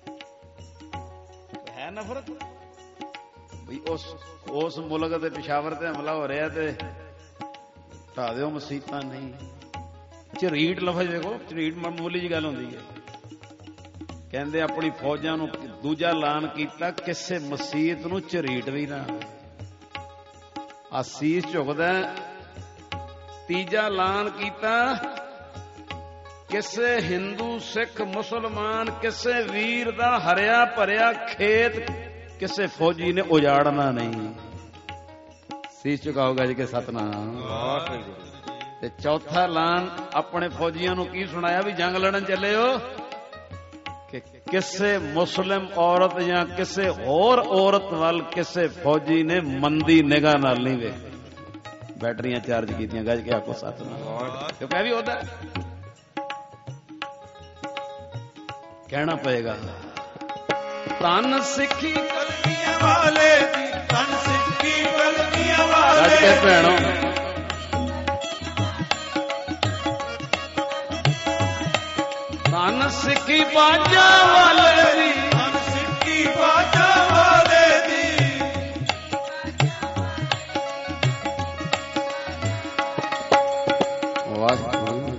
ਹੈ ਨਫ਼ਰਤ ਵੀ ਉਸ ਮੁਲਕ ਤੇ ਪਿਸ਼ਾਵਰ ਤੇ ਹਮਲਾ ਹੋ ਰਿਹਾ ਤੇ ਢਾ ਦਿਓ ਮਸੀਤਾਂ ਨਹੀਂ ਝਰੀਟ ਲਫ਼ਜ਼ ਵੇਖੋ ਝਰੀਟ ਮਾਮੂਲੀ ਜੀ ਗੱਲ ਹੁੰਦੀ ਹੈ ਕਹਿੰਦੇ ਆਪਣੀ ਫੌਜਾਂ ਨੂੰ ਦੂਜਾ ਐਲਾਨ ਕੀਤਾ ਕਿਸੇ ਮਸੀਤ ਨੂੰ ਝਰੀਟ ਵੀ ਨਾ ਆ ਸੀਸ ਝੁਕਦਾ ਤੀਜਾ ਐਲਾਨ ਕੀਤਾ ਕਿਸੇ ਹਿੰਦੂ ਸਿੱਖ ਮੁਸਲਮਾਨ ਕਿਸੇ ਵੀਰ ਦਾ ਹਰਿਆ ਭਰਿਆ ਖੇਤ ਕਿਸੇ ਫੌਜੀ ਨੇ ਉਜਾੜਨਾ ਨਹੀਂ ਸੀਸ ਝੁਕਾਓਗਾ ਜੀ ਕਿ ਸਤਨਾਮ ਤੇ ਚੌਥਾ ਐਲਾਨ ਆਪਣੇ ਫੌਜੀਆਂ ਨੂੰ ਕੀ ਸੁਣਾਇਆ ਵੀ ਜੰਗ ਲੜਨ ਚੱਲੇ ਹੋ ਕਿ ਕਿਸੇ ਮੁਸਲਿਮ ਔਰਤ ਜਾਂ ਕਿਸੇ ਹੋਰ ਔਰਤ ਵੱਲ ਕਿਸੇ ਫੌਜੀ ਨੇ ਮੰਦੀ ਨਿਗਾਹ ਨਾਲ ਨਹੀਂ ਵੇਖੀ ਬੈਟਰੀਆਂ ਚਾਰਜ ਕੀਤੀਆਂ ਗੱਜ ਕੇ ਆਖੋ ਸਤਨਾਮ ਕਿਉਂਕਿ ਵੀ ਉਹਦਾ ਕਹਿਣਾ ਪਏਗਾ ਤਨ ਸਿੱਖੀ ਕਲਗੀਆਂ ਵਾਲੇ ਦੀ ਤਨ ਸਿੱਖੀ ਕਲਗੀਆਂ ਵਾਲੇ ਗੱਜ ਕੇ ਭੈਣੋ ਤਨ ਸਿੱਖੀ ਬਾਜਾ ਵਾਲੇ ਦੀ ਤਨ ਸਿੱਖੀ ਬਾਜਾ ਵਾਲੇ ਦੀ ਵਾਹਿਗੁਰੂ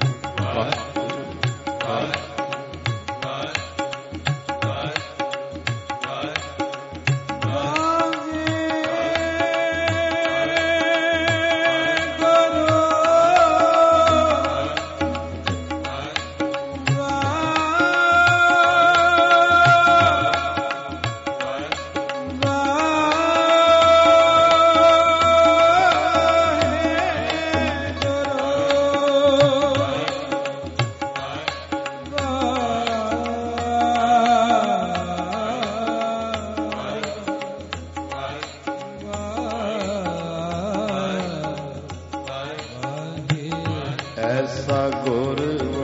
ਐਸਾ ਗੁਰ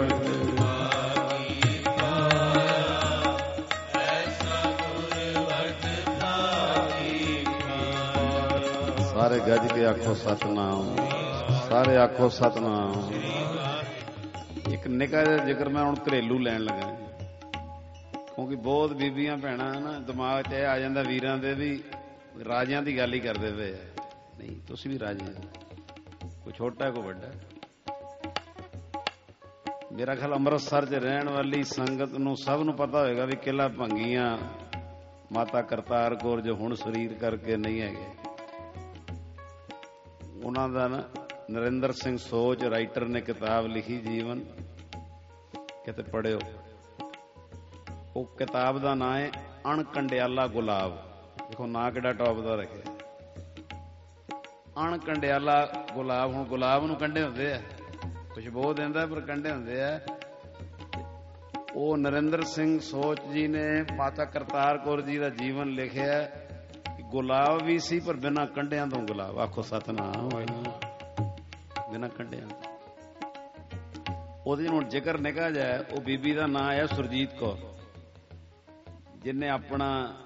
ਸਾਰੇ ਗੱਜ ਕੇ ਆਖੋ ਸਤਨਾਮ ਸਾਰੇ ਆਖੋ ਸਤਨਾਮ ਇੱਕ ਨਿੱਕਾ ਜਿਹਾ ਜ਼ਿਕਰ ਮੈਂ ਹੁਣ ਘਰੇਲੂ ਲੈਣ ਲੱਗਾ ਕਿਉਂਕਿ ਬਹੁਤ ਬੀਬੀਆਂ ਭੈਣਾਂ ਨਾ ਦਿਮਾਗ 'ਚ ਇਹ ਆ ਜਾਂਦਾ ਵੀਰਾਂ ਦੇ ਵੀ ਰਾਜਿਆਂ ਦੀ ਗੱਲ ਹੀ ਕਰਦੇ ਪਏ ਆ। ਨਹੀਂ, ਤੁਸੀਂ ਵੀ ਰਾਜੇ ਹੋ, ਕੋਈ ਛੋਟਾ ਕੋਈ ਵੱਡਾ। ਮੇਰਾ ਖਿਆਲ ਅੰਮ੍ਰਿਤਸਰ 'ਚ ਰਹਿਣ ਵਾਲੀ ਸੰਗਤ ਨੂੰ ਸਭ ਨੂੰ ਪਤਾ ਹੋਏਗਾ ਵੀ ਕਿਲ੍ਹਾ ਭੰਗੀਆਂ ਮਾਤਾ ਕਰਤਾਰ ਕੌਰ ਜੋ ਹੁਣ ਸਰੀਰ ਕਰਕੇ ਨਹੀਂ ਹੈਗੇ, ਉਹਨਾਂ ਦਾ ਨਾ ਨਰਿੰਦਰ ਸਿੰਘ ਸੋਚ ਰਾਈਟਰ ਨੇ ਕਿਤਾਬ ਲਿਖੀ ਜੀਵਨ, ਕਿਤੇ ਪੜ੍ਹਿਓ। ਉਹ ਕਿਤਾਬ ਦਾ ਨਾਂ ਹੈ ਅਣਕੰਡਿਆਲਾ ਗੁਲਾਬ। ਦੇਖੋ ਨਾਂ ਕਿੱਡਾ ਟੌਪ ਦਾ ਰੱਖਿਆ, ਅਣਕੰਡਿਆਲਾ ਗੁਲਾਬ। ਹੁਣ ਗੁਲਾਬ ਨੂੰ ਕੰਡੇ ਹੁੰਦੇ ਆ, ਖੁਸ਼ਬੂ ਦਿੰਦਾ ਪਰ ਕੰਡੇ ਹੁੰਦੇ ਆ। ਉਹ ਨਰਿੰਦਰ ਸਿੰਘ ਸੋਚ ਜੀ ਨੇ ਮਾਤਾ ਕਰਤਾਰ ਕੌਰ ਜੀ ਦਾ ਜੀਵਨ ਲਿਖਿਆ। ਗੁਲਾਬ ਵੀ ਸੀ ਪਰ ਬਿਨਾਂ ਕੰਡਿਆਂ ਤੋਂ ਗੁਲਾਬ। ਆਖੋ ਸਤਨਾਮ, ਬਿਨਾਂ ਕੰਡਿਆਂ। ਉਹਦੇ ਹੁਣ ਜ਼ਿਕਰ ਨਿਕਾ ਜਾਏ, ਉਹ ਬੀਬੀ ਦਾ ਨਾਂ ਹੈ ਸੁਰਜੀਤ ਕੌਰ, ਜਿਹਨੇ ਆਪਣਾ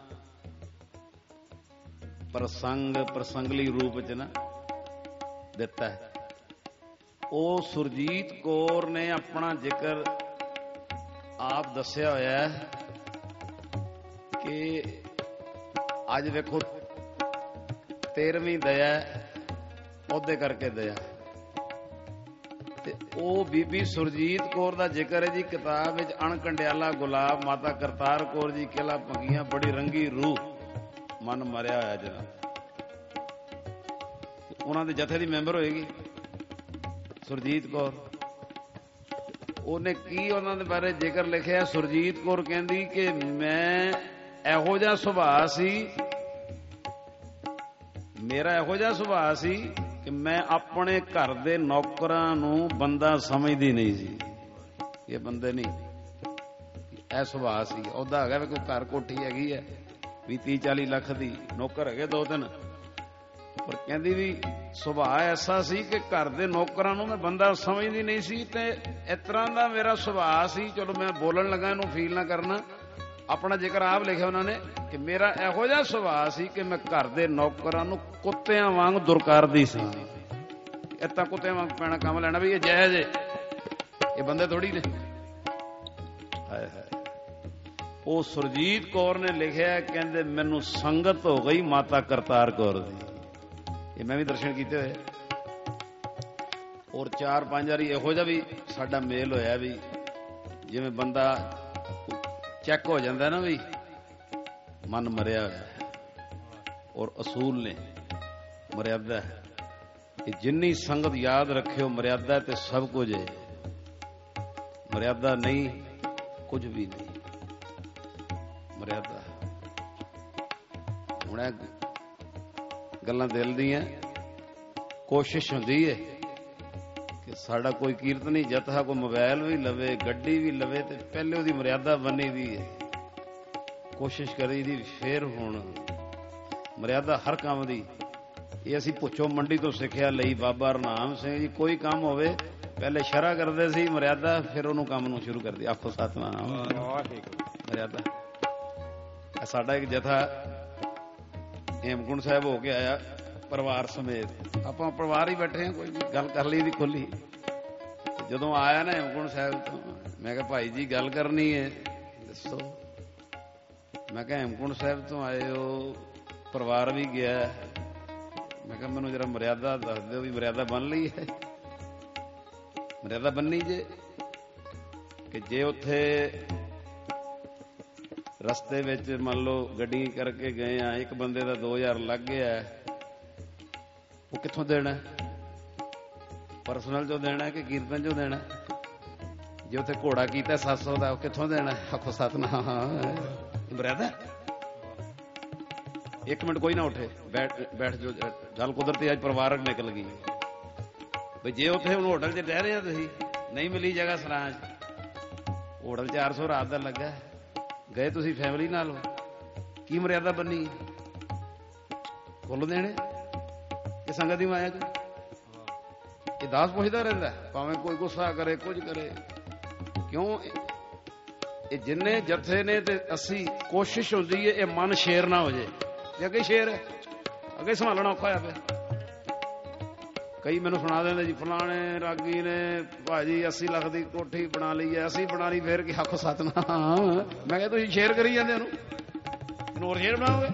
ਪ੍ਰਸੰਗਲੀ ਰੂਪ ਚ ਨਾ ਦਿੱਤਾ ਹੈ। ਉਹ ਸੁਰਜੀਤ ਕੌਰ ਨੇ ਆਪਣਾ ਜ਼ਿਕਰ ਆਪ ਦੱਸਿਆ ਹੋਇਆ ਕਿ ਅੱਜ ਵੇਖੋ 13ਵੀਂ ਦਇਆ ਉਹਦੇ ਕਰਕੇ ਦਇਆ, ਤੇ ਉਹ ਬੀਬੀ ਸੁਰਜੀਤ ਕੌਰ ਦਾ ਜ਼ਿਕਰ ਹੈ ਜੀ ਕਿਤਾਬ ਵਿੱਚ। ਅਣਕੰਡਿਆਲਾ ਗੁਲਾਬ, ਮਾਤਾ ਕਰਤਾਰ ਕੌਰ ਜੀ ਕਿਲ੍ਹਾ ਭੰਗੀਆਂ, ਬੜੀ ਰੰਗੀ ਰੂਹ, ਮਨ ਮਰਿਆ ਹੋਇਆ ਜਰਾ। ਉਹਨਾਂ ਦੇ ਜਥੇ ਦੀ ਮੈਂਬਰ ਹੋਏਗੀ ਸੁਰਜੀਤ ਕੌਰ। ਉਹਨੇ ਕੀ ਉਹਨਾਂ ਦੇ ਬਾਰੇ ਜ਼ਿਕਰ ਲਿਖਿਆ? ਸੁਰਜੀਤ ਕੌਰ ਕਹਿੰਦੀ ਕਿ ਮੈਂ ਇਹੋ ਜਿਹਾ ਸੁਭਾਅ ਸੀ, ਮੇਰਾ ਇਹੋ ਜਿਹਾ ਸੁਭਾਅ ਸੀ ਕਿ ਮੈਂ ਆਪਣੇ ਘਰ ਦੇ ਨੌਕਰਾਂ ਨੂੰ ਬੰਦਾ ਸਮਝਦੀ ਨਹੀਂ ਸੀ। ਇਹ ਬੰਦੇ ਨਹੀਂ, ਇਹ ਸੁਭਾਅ ਸੀ। ਉਹਦਾ ਹੈਗਾ ਵੀ ਕੋਈ ਘਰ ਕੋਠੀ ਹੈਗੀ ਹੈ 20-30-40 ਲੱਖ ਦੀ, ਨੌਕਰ ਹੈਗੇ 2-3, ਪਰ ਕਹਿੰਦੀ ਵੀ ਸੁਭਾਅ ਐਸਾ ਸੀ ਕਿ ਘਰ ਦੇ ਨੌਕਰਾਂ ਨੂੰ ਮੈਂ ਬੰਦਾ ਸਮਝਦੀ ਨਹੀਂ ਸੀ, ਤੇ ਇਸ ਤਰ੍ਹਾਂ ਦਾ ਮੇਰਾ ਸੁਭਾਅ ਸੀ। ਚਲੋ ਮੈਂ ਬੋਲਣ ਲੱਗਾ, ਇਹਨੂੰ ਫੀਲ ਨਾ ਕਰਨਾ। ਆਪਣਾ ਜ਼ਿਕਰ ਆਪ ਲਿਖਿਆ ਉਹਨਾਂ ਨੇ ਕਿ ਮੇਰਾ ਇਹੋ ਜਿਹਾ ਸੁਭਾਅ ਸੀ ਕਿ ਮੈਂ ਘਰ ਦੇ ਨੌਕਰਾਂ ਨੂੰ ਕੁੱਤਿਆਂ ਵਾਂਗ ਦੁਰਕਾਰਦੀ ਸੀ। ਇੱਦਾਂ ਕੁੱਤਿਆਂ ਵਾਂਗ ਪੈਣਾ ਕੰਮ ਲੈਣਾ ਵੀ ਇਹ ਜਾਇਜ਼ ਏ, ਇਹ ਬੰਦੇ ਥੋੜੀ ਨੇ। ਹਾਏ ਹਾਏ। ਉਹ ਸੁਰਜੀਤ ਕੌਰ ਨੇ ਲਿਖਿਆ, ਕਹਿੰਦੇ ਮੈਨੂੰ ਸੰਗਤ ਹੋ ਗਈ ਮਾਤਾ ਕਰਤਾਰ ਕੌਰ ਦੀ। ਇਹ ਮੈਂ ਵੀ ਦਰਸ਼ਨ ਕੀਤੇ ਹੋਏ, ਔਰ 4-5 ਵਾਰੀ ਇਹੋ ਜਿਹਾ ਵੀ ਸਾਡਾ ਮੇਲ ਹੋਇਆ ਵੀ ਜਿਵੇਂ ਬੰਦਾ ਚੈੱਕ ਹੋ ਜਾਂਦਾ ਨਾ ਵੀ ਮਨ ਮਰਿਆ ਹੋਇਆ। ਔਰ ਅਸੂਲ ਨੇ, ਮਰਿਆਦਾ ਹੈ। ਇਹ ਜਿੰਨੀ ਸੰਗਤ ਯਾਦ ਰੱਖਿਓ, ਮਰਿਆਦਾ ਤੇ ਸਭ ਕੁਝ ਹੈ, ਮਰਿਆਦਾ ਨਹੀਂ ਕੁਝ ਵੀ ਨਹੀਂ। ਮਰਿਆਦਾ ਹੁਣ ਗੱਲਾਂ ਦਿਲ ਦੀਆਂ। ਕੋਸ਼ਿਸ਼ ਹੁੰਦੀ ਹੈ ਕਿ ਸਾਡਾ ਕੋਈ ਕੀਰਤਨੀ ਜਥਾ ਕੋਈ ਮੋਬਾਈਲ ਵੀ ਲਵੇ, ਗੱਡੀ ਵੀ ਲਵੇ, ਤੇ ਪਹਿਲੇ ਉਹਦੀ ਮਰਿਆਦਾ ਬਣੀ ਦੀ ਹੈ। ਕੋਸ਼ਿਸ਼ ਕਰੀ ਦੀ ਫੇਰ ਹੁਣ ਮਰਿਆਦਾ ਹਰ ਕੰਮ ਦੀ। ਇਹ ਅਸੀਂ ਪੁੱਛੋ ਮੰਡੀ ਤੋਂ ਸਿੱਖਿਆ ਲਈ। ਬਾਬਾ ਰਨਾਮ ਸਿੰਘ ਜੀ ਕੋਈ ਕੰਮ ਹੋਵੇ ਪਹਿਲੇ ਸ਼ਰ੍ਹਾ ਕਰਦੇ ਸੀ ਮਰਿਆਦਾ, ਫਿਰ ਉਹਨੂੰ ਕੰਮ ਨੂੰ ਸ਼ੁਰੂ ਕਰਦੇ। ਆਖੋ ਸਤਨਾਮ। ਮਰਿਆਦਾ। ਸਾਡਾ ਇੱਕ ਜਥਾ ਹੇਮਕੁੰਟ ਸਾਹਿਬ ਹੋ ਕੇ ਆਇਆ ਪਰਿਵਾਰ ਸਮੇਤ। ਆਪਾਂ ਪਰਿਵਾਰ ਹੀ ਬੈਠੇ ਹਾਂ, ਕੋਈ ਗੱਲ ਕਰ ਲਈ ਦੀ ਖੁੱਲੀ। ਜਦੋਂ ਆਇਆ ਨਾ ਹੇਮਕੁੰਟ ਸਾਹਿਬ ਤੋਂ, ਮੈਂ ਕਿਹਾ ਭਾਈ ਜੀ ਗੱਲ ਕਰਨੀ ਹੈ, ਦੱਸੋ। ਮੈਂ ਕਿਹਾ ਹੇਮਕੁੰਟ ਸਾਹਿਬ ਤੋਂ ਆਏ ਹੋ, ਪਰਿਵਾਰ ਵੀ ਗਿਆ। ਮੈਂ ਕਿਹਾ ਮੈਨੂੰ ਜਰਾ ਮਰਿਆਦਾ ਦੱਸ ਦਿਓ ਵੀ ਮਰਿਆਦਾ ਬਣ ਲਈ ਹੈ। ਮਰਿਆਦਾ ਬੰਨੀ ਜੇ ਕਿ ਜੇ ਉੱਥੇ ਰਸਤੇ ਵਿੱਚ ਮੰਨ ਲਓ ਗੱਡੀ ਕਰਕੇ ਗਏ ਆ, ਇੱਕ ਬੰਦੇ ਦਾ 2000 ਲੱਗ ਗਿਆ, ਉਹ ਕਿੱਥੋਂ ਦੇਣਾ? ਪਰਸਨਲ ਚੋਂ ਦੇਣਾ ਕਿ ਕੀਰਤਨ ਚੋਂ ਦੇਣਾ? ਜੇ ਉੱਥੇ ਘੋੜਾ ਕੀਤਾ 700 ਦਾ, ਉਹ ਕਿੱਥੋਂ ਦੇਣਾ? ਆਖੋ ਸਤਨਾਮ। ਮਰਿਆਦਾ। ਇੱਕ ਮਿੰਟ ਕੋਈ ਨਾ ਉੱਠੇ, ਬੈਠ ਜੋ। ਗੱਲ ਕੁਦਰਤੀ ਅੱਜ ਪਰਿਵਾਰਕ ਨਿਕਲ ਗਈ ਬਈ ਜੇ ਉੱਥੇ ਹੁਣ ਹੋਟਲ 'ਚ ਠਹਿਰੇ ਆ ਤੁਸੀਂ, ਨਹੀਂ ਮਿਲੀ ਜਗ੍ਹਾ ਸਰਾਂ 'ਚ, ਹੋਟਲ 400 ਰਾਤ ਦਾ ਲੱਗਾ, ਗਏ ਤੁਸੀਂ ਫੈਮਿਲੀ ਨਾਲ, ਕੀ ਮਰਿਆਦਾ ਬੰਨੀ? ਫੁੱਲ ਦੇਣੇ ਕਿ ਸੰਗਤ ਦੀ ਮਾਇਆ 'ਚ? ਇਹ ਦਾਸ ਪੁੱਛਦਾ ਰਹਿੰਦਾ, ਭਾਵੇਂ ਕੋਈ ਗੁੱਸਾ ਕਰੇ, ਕੁਝ ਕਰੇ। ਕਿਉਂ? ਇਹ ਜਿੰਨੇ ਜਥੇ ਨੇ ਤੇ ਅਸੀਂ ਕੋਸ਼ਿਸ਼ ਹੁੰਦੀ ਹੈ ਇਹ ਮਨ ਸ਼ੇਰ ਨਾ ਹੋ ਜੇ। ਜੇ ਅੱਗੇ ਸ਼ੇਰ ਹੈ, ਅੱਗੇ ਸੰਭਾਲਣਾ ਔਖਾ ਹੋਇਆ ਪਿਆ। ਕਈ ਮੈਨੂੰ ਸੁਣਾ ਦਿੰਦੇ ਜੀ ਫਲਾਣੇ ਰਾਗੀ ਨੇ ਭਾਜੀ 80 ਲੱਖ ਦੀ ਕੋਠੀ ਬਣਾ ਲਈ ਐ, ਅਸੀਂ ਬਣਾ ਲਈ, ਫੇਰ ਕੀ ਆਖੋ ਸਤਨਾਮ। ਮੈਂ ਕਿਹਾ ਤੁਸੀਂ ਸ਼ੇਅਰ ਕਰੀ ਜਾਂਦੇ ਉਹਨੂੰ ਹੋਰ ਸ਼ੇਅਰ ਬਣਾਓਗੇ।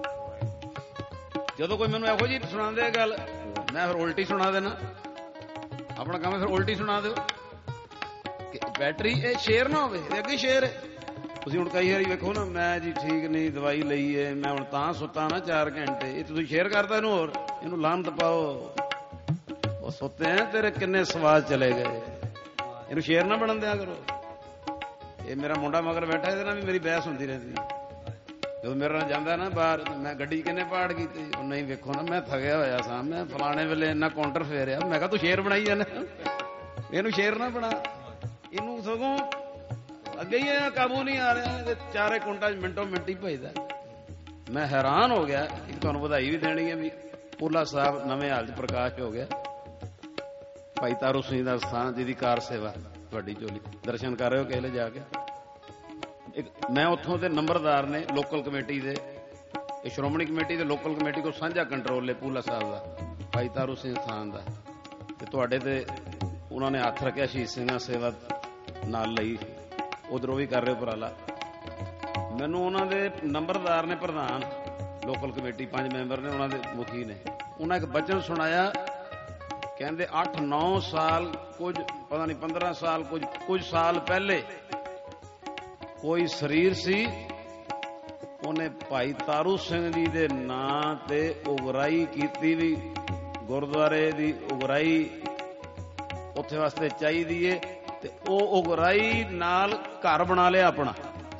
ਜਦੋਂ ਕੋਈ ਮੈਨੂੰ ਇਹੋ ਜਿਹੀ ਸੁਣਾਉਂਦੇ ਗੱਲ, ਮੈਂ ਫਿਰ ਉਲਟੀ ਸੁਣਾ ਦੇਣਾ। ਆਪਣਾ ਕੰਮ ਫਿਰ ਉਲਟੀ ਸੁਣਾ ਦਿਓ। ਬੈਟਰੀ ਇਹ ਸ਼ੇਅਰ ਨਾ ਹੋਵੇ, ਇਹ ਅੱਗੇ ਸ਼ੇਅਰ ਹੈ। ਤੁਸੀਂ ਹੁਣ ਕਈ ਵਾਰੀ ਵੇਖੋ ਨਾ, ਮੈਂ ਜੀ ਠੀਕ ਨਹੀਂ, ਦਵਾਈ ਲਈ ਹੈ, ਮੈਂ ਹੁਣ ਤਾਂ ਸੁੱਤਾ ਨਾ 4 ਘੰਟੇ, ਇਹ ਤੁਸੀਂ ਸ਼ੇਅਰ ਕਰਦਾ ਇਹਨੂੰ, ਹੋਰ ਇਹਨੂੰ ਲਾਹਨਤ ਪਾਓ। ਉਹ ਸੁੱਤੇ ਆ ਤੇਰੇ ਕਿੰਨੇ ਸਵਾਦ ਚਲੇ ਗਏ, ਇਹਨੂੰ ਸ਼ੇਅਰ ਨਾ ਬਣਨ ਦਿਆ ਕਰੋ। ਇਹ ਮੇਰਾ ਮੁੰਡਾ ਮਗਰ ਬੈਠਾ, ਇਹਦੇ ਨਾਲ ਵੀ ਮੇਰੀ ਬਹਿਸ ਹੁੰਦੀ ਰਹਿੰਦੀ। ਜਦੋਂ ਮੇਰੇ ਨਾਲ ਜਾਂਦਾ ਨਾ ਬਾਹਰ, ਮੈਂ ਗੱਡੀ ਕਿੰਨੇ ਪਾੜ ਕੀਤੀ, ਉਹ ਨਹੀਂ ਵੇਖੋ ਨਾ ਮੈਂ ਥਕਿਆ ਹੋਇਆ ਸਾਂ, ਮੈਂ ਫਲਾਣੇ ਵੇਲੇ ਇੰਨਾ ਕਾਊਂਟਰ ਫੇਰਿਆ। ਮੈਂ ਕਿਹਾ ਤੂੰ ਸ਼ੇਅਰ ਬਣਾਈ ਜਾਂਦਾ, ਇਹਨੂੰ ਸ਼ੇਅਰ ਨਾ ਬਣਾ, ਇਹਨੂੰ ਸਗੋਂ ਅੱਗੇ ਹੀ ਕਾਬੂ ਨਹੀਂ ਆ ਰਿਹਾ, ਚਾਰੇ ਕੁੰਟਾਂ 'ਚ ਮਿੰਟੋ ਮਿੰਟ ਹੀ ਭੇਜਦਾ। ਮੈਂ ਹੈਰਾਨ ਹੋ ਗਿਆ। ਇੱਕ ਤੁਹਾਨੂੰ ਵਧਾਈ ਵੀ ਦੇਣੀ ਹੈ ਵੀ ਪੂਲਾ ਸਾਹਿਬ ਨਵੇਂ ਹਾਲ 'ਚ ਪ੍ਰਕਾਸ਼ ਹੋ ਗਿਆ। ਭਾਈ ਤਾਰੂ ਸਿੰਘ ਦਾ ਸਥਾਨ, ਜਿਹਦੀ ਕਾਰ ਸੇਵਾ ਤੁਹਾਡੀ ਝੋਲੀ, ਦਰਸ਼ਨ ਕਰ ਰਹੇ ਹੋ ਕਿਸੇ ਜਾ ਕੇ। ਮੈਂ ਉੱਥੋਂ ਦੇ ਨੰਬਰਦਾਰ ਨੇ ਲੋਕਲ ਕਮੇਟੀ ਦੇ, ਇਹ ਸ਼੍ਰੋਮਣੀ ਕਮੇਟੀ ਦੇ ਲੋਕਲ ਕਮੇਟੀ ਕੋਲ ਸਾਂਝਾ ਕੰਟਰੋਲ ਹੈ ਪੂਲਾ ਸਾਹਿਬ ਦਾ, ਭਾਈ ਤਾਰੂ ਸਿੰਘ ਸਥਾਨ ਦਾ, ਤੇ ਤੁਹਾਡੇ ਤੇ ਉਹਨਾਂ ਨੇ ਹੱਥ ਰੱਖਿਆ ਸ਼ਹੀਦ ਸਿੰਘਾਂ ਸੇਵਾ ਨਾਲ ਲਈ, ਉਧਰੋਂ ਵੀ ਕਰ ਰਹੇ ਉਪਰਾਲਾ। ਮੈਨੂੰ ਉਹਨਾਂ ਦੇ ਨੰਬਰਦਾਰ ਨੇ, ਪ੍ਰਧਾਨ ਲੋਕਲ ਕਮੇਟੀ, 5 ਮੈਂਬਰ ਨੇ, ਉਹਨਾਂ ਦੇ ਮੁਖੀ ਨੇ, ਉਹਨਾਂ ਇੱਕ ਬਚਨ ਸੁਣਾਇਆ। ਕਹਿੰਦੇ 8-9 ਸਾਲ, ਕੁਝ ਪਤਾ ਨਹੀਂ 15 ਸਾਲ, ਕੁਝ ਸਾਲ ਪਹਿਲੇ ਕੋਈ ਸਰੀਰ ਸੀ, ਉਹਨੇ ਭਾਈ ਤਾਰੂ ਸਿੰਘ ਜੀ ਦੇ ਨਾਂ ਤੇ ਉਗਰਾਈ ਕੀਤੀ ਵੀ ਗੁਰਦੁਆਰੇ ਦੀ ਉਗਰਾਈ ਉੱਥੇ ਵਾਸਤੇ ਚਾਹੀਦੀ ਏ, ਤੇ ਉਹ ਉਗਰਾਈ ਨਾਲ ਘਰ ਬਣਾ ਲਿਆ ਆਪਣਾ।